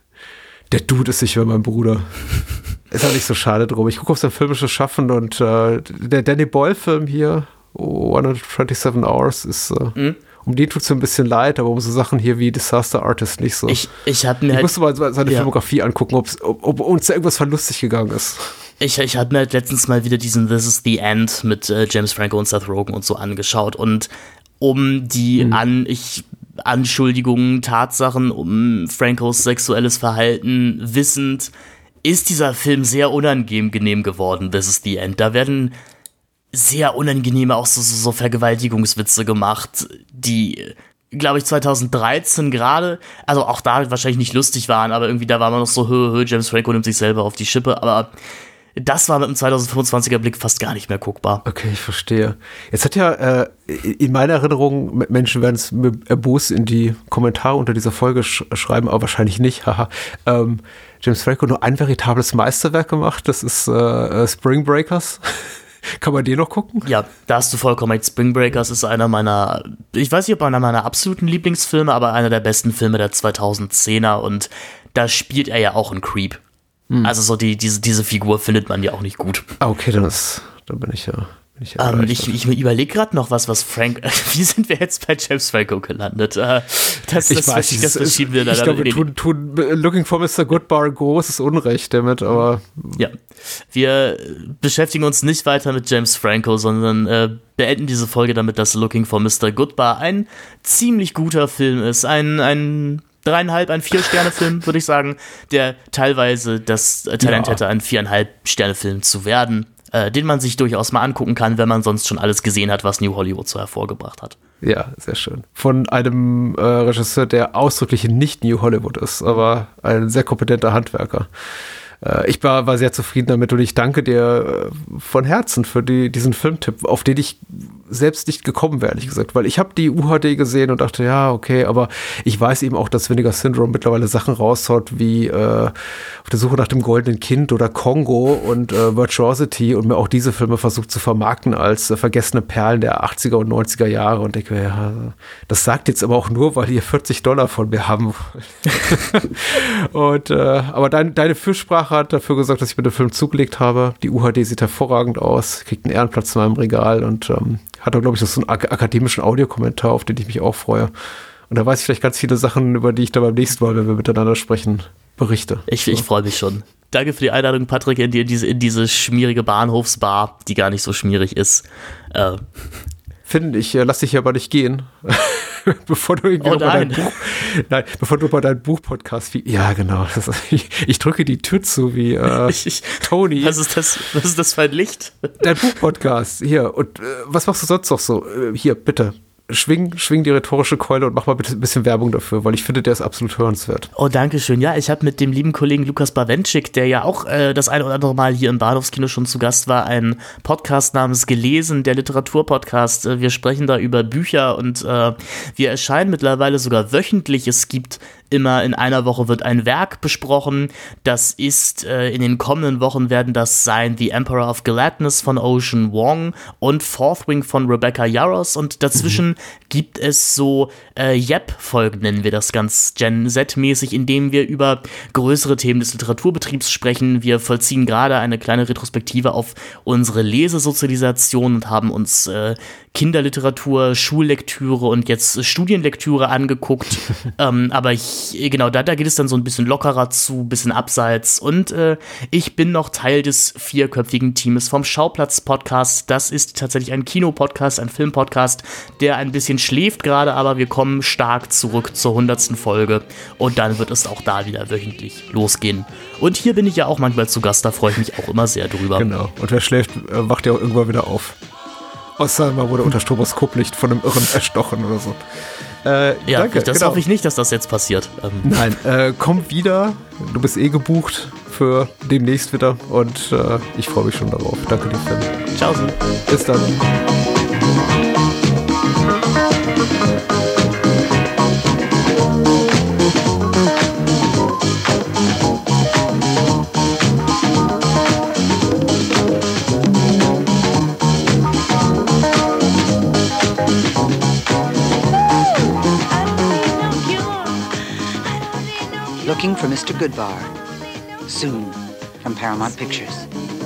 Der Dude ist nicht mehr mein Bruder. Ist auch nicht so schade drum. Ich gucke auf sein filmisches Schaffen und der Danny Boyle-Film hier, 127 Hours ist, um die tut es mir ein bisschen leid, aber um so Sachen hier wie Disaster Artist nicht so. Ich musste mal seine Filmografie angucken, ob uns da irgendwas verlustig gegangen ist. Ich habe mir halt letztens mal wieder diesen This is the End mit James Franco und Seth Rogen und so angeschaut und um die Anschuldigungen, Tatsachen, um Francos sexuelles Verhalten wissend, ist dieser Film sehr unangenehm geworden, This is the End. Da werden sehr unangenehme, auch so Vergewaltigungswitze gemacht, die, glaube ich, 2013 gerade, also auch da wahrscheinlich nicht lustig waren, aber irgendwie da war man noch so, James Franco nimmt sich selber auf die Schippe, aber das war mit dem 2025er Blick fast gar nicht mehr guckbar. Okay, ich verstehe. Jetzt hat ja in meiner Erinnerung, Menschen werden es mir erbost in die Kommentare unter dieser Folge schreiben, aber wahrscheinlich nicht, haha, James Franco nur ein veritables Meisterwerk gemacht, das ist Spring Breakers. Kann man den noch gucken? Ja, da hast du vollkommen recht. Spring Breakers ist einer meiner, ich weiß nicht, ob einer meiner absoluten Lieblingsfilme, aber einer der besten Filme der 2010er und da spielt er ja auch einen Creep. Also so diese Figur findet man ja auch nicht gut. Okay, dann bin ich ja. Ich überlege gerade noch was Frank. Wie sind wir jetzt bei James Franco gelandet? Das verschieben wir ich glaube, wir tun Looking for Mr. Goodbar großes Unrecht damit, aber. Ja. Wir beschäftigen uns nicht weiter mit James Franco, sondern beenden diese Folge damit, dass Looking for Mr. Goodbar ein ziemlich guter Film ist. Ein 3,5, ein 4-Sterne-Film, würde ich sagen, der teilweise das Talent hätte, ein 4,5-Sterne-Film zu werden, den man sich durchaus mal angucken kann, wenn man sonst schon alles gesehen hat, was New Hollywood so hervorgebracht hat. Ja, sehr schön. Von einem Regisseur, der ausdrücklich nicht New Hollywood ist, aber ein sehr kompetenter Handwerker. Ich war sehr zufrieden damit und ich danke dir von Herzen für diesen Filmtipp, auf den ich selbst nicht gekommen wäre, ehrlich gesagt, weil ich habe die UHD gesehen und dachte, ja, okay, aber ich weiß eben auch, dass Vinegar Syndrome mittlerweile Sachen raushaut wie Auf der Suche nach dem goldenen Kind oder Kongo und Virtuosity und mir auch diese Filme versucht zu vermarkten als vergessene Perlen der 80er und 90er Jahre und denke, ja, das sagt jetzt aber auch nur, weil ihr $40 von mir haben wollt. Und aber deine Fürsprache hat dafür gesorgt, dass ich mir den Film zugelegt habe. Die UHD sieht hervorragend aus, kriegt einen Ehrenplatz in meinem Regal und hat auch, glaube ich, so einen akademischen Audiokommentar, auf den ich mich auch freue. Und da weiß ich vielleicht ganz viele Sachen, über die ich dann beim nächsten Mal, wenn wir miteinander sprechen, berichte. Ich freue mich schon. Danke für die Einladung, Patrick, in diese schmierige Bahnhofsbar, die gar nicht so schmierig ist. Finn, ich lass dich aber nicht gehen. Bevor du irgendwie bevor du bei deinem Buch-Podcast ja, genau. Ich drücke die Tür zu wie Tony. Was ist das für ein Licht? Dein Buch-Podcast, hier. Und was machst du sonst noch so? Hier, bitte. Schwing die rhetorische Keule und mach mal bitte ein bisschen Werbung dafür, weil ich finde, der ist absolut hörenswert. Oh, danke schön. Ja, ich habe mit dem lieben Kollegen Lukas Bawenschik, der ja auch das eine oder andere Mal hier im Bahnhofskino schon zu Gast war, einen Podcast namens Gelesen, der Literaturpodcast. Wir sprechen da über Bücher und wir erscheinen mittlerweile sogar wöchentlich. Es gibt immer in einer Woche wird ein Werk besprochen. Das ist, in den kommenden Wochen werden das sein The Emperor of Gladness von Ocean Wong und Fourth Wing von Rebecca Yarros und dazwischen gibt es so Yep-Folgen, nennen wir das ganz Gen Z-mäßig, indem wir über größere Themen des Literaturbetriebs sprechen. Wir vollziehen gerade eine kleine Retrospektive auf unsere Lesesozialisation und haben uns Kinderliteratur, Schullektüre und jetzt Studienlektüre angeguckt. Aber genau, da geht es dann so ein bisschen lockerer zu, ein bisschen abseits. Und ich bin noch Teil des 4-köpfigen Teams vom Schauplatz-Podcast. Das ist tatsächlich ein Kinopodcast, ein Filmpodcast, der ein bisschen schläft gerade, aber wir kommen stark zurück zur 100. Folge. Und dann wird es auch da wieder wöchentlich losgehen. Und hier bin ich ja auch manchmal zu Gast, da freue ich mich auch immer sehr drüber. Genau, und wer schläft, wacht ja auch irgendwann wieder auf. Außer man wurde unter Stroboskoplicht von einem Irren erstochen oder so. Ja, danke, das hoffe ich nicht, dass das jetzt passiert. Nein, komm wieder. Du bist gebucht für demnächst wieder und ich freue mich schon darauf. Danke dir, Finn. Ciao. Bis dann. Looking for Mr. Goodbar. Soon from Paramount Pictures.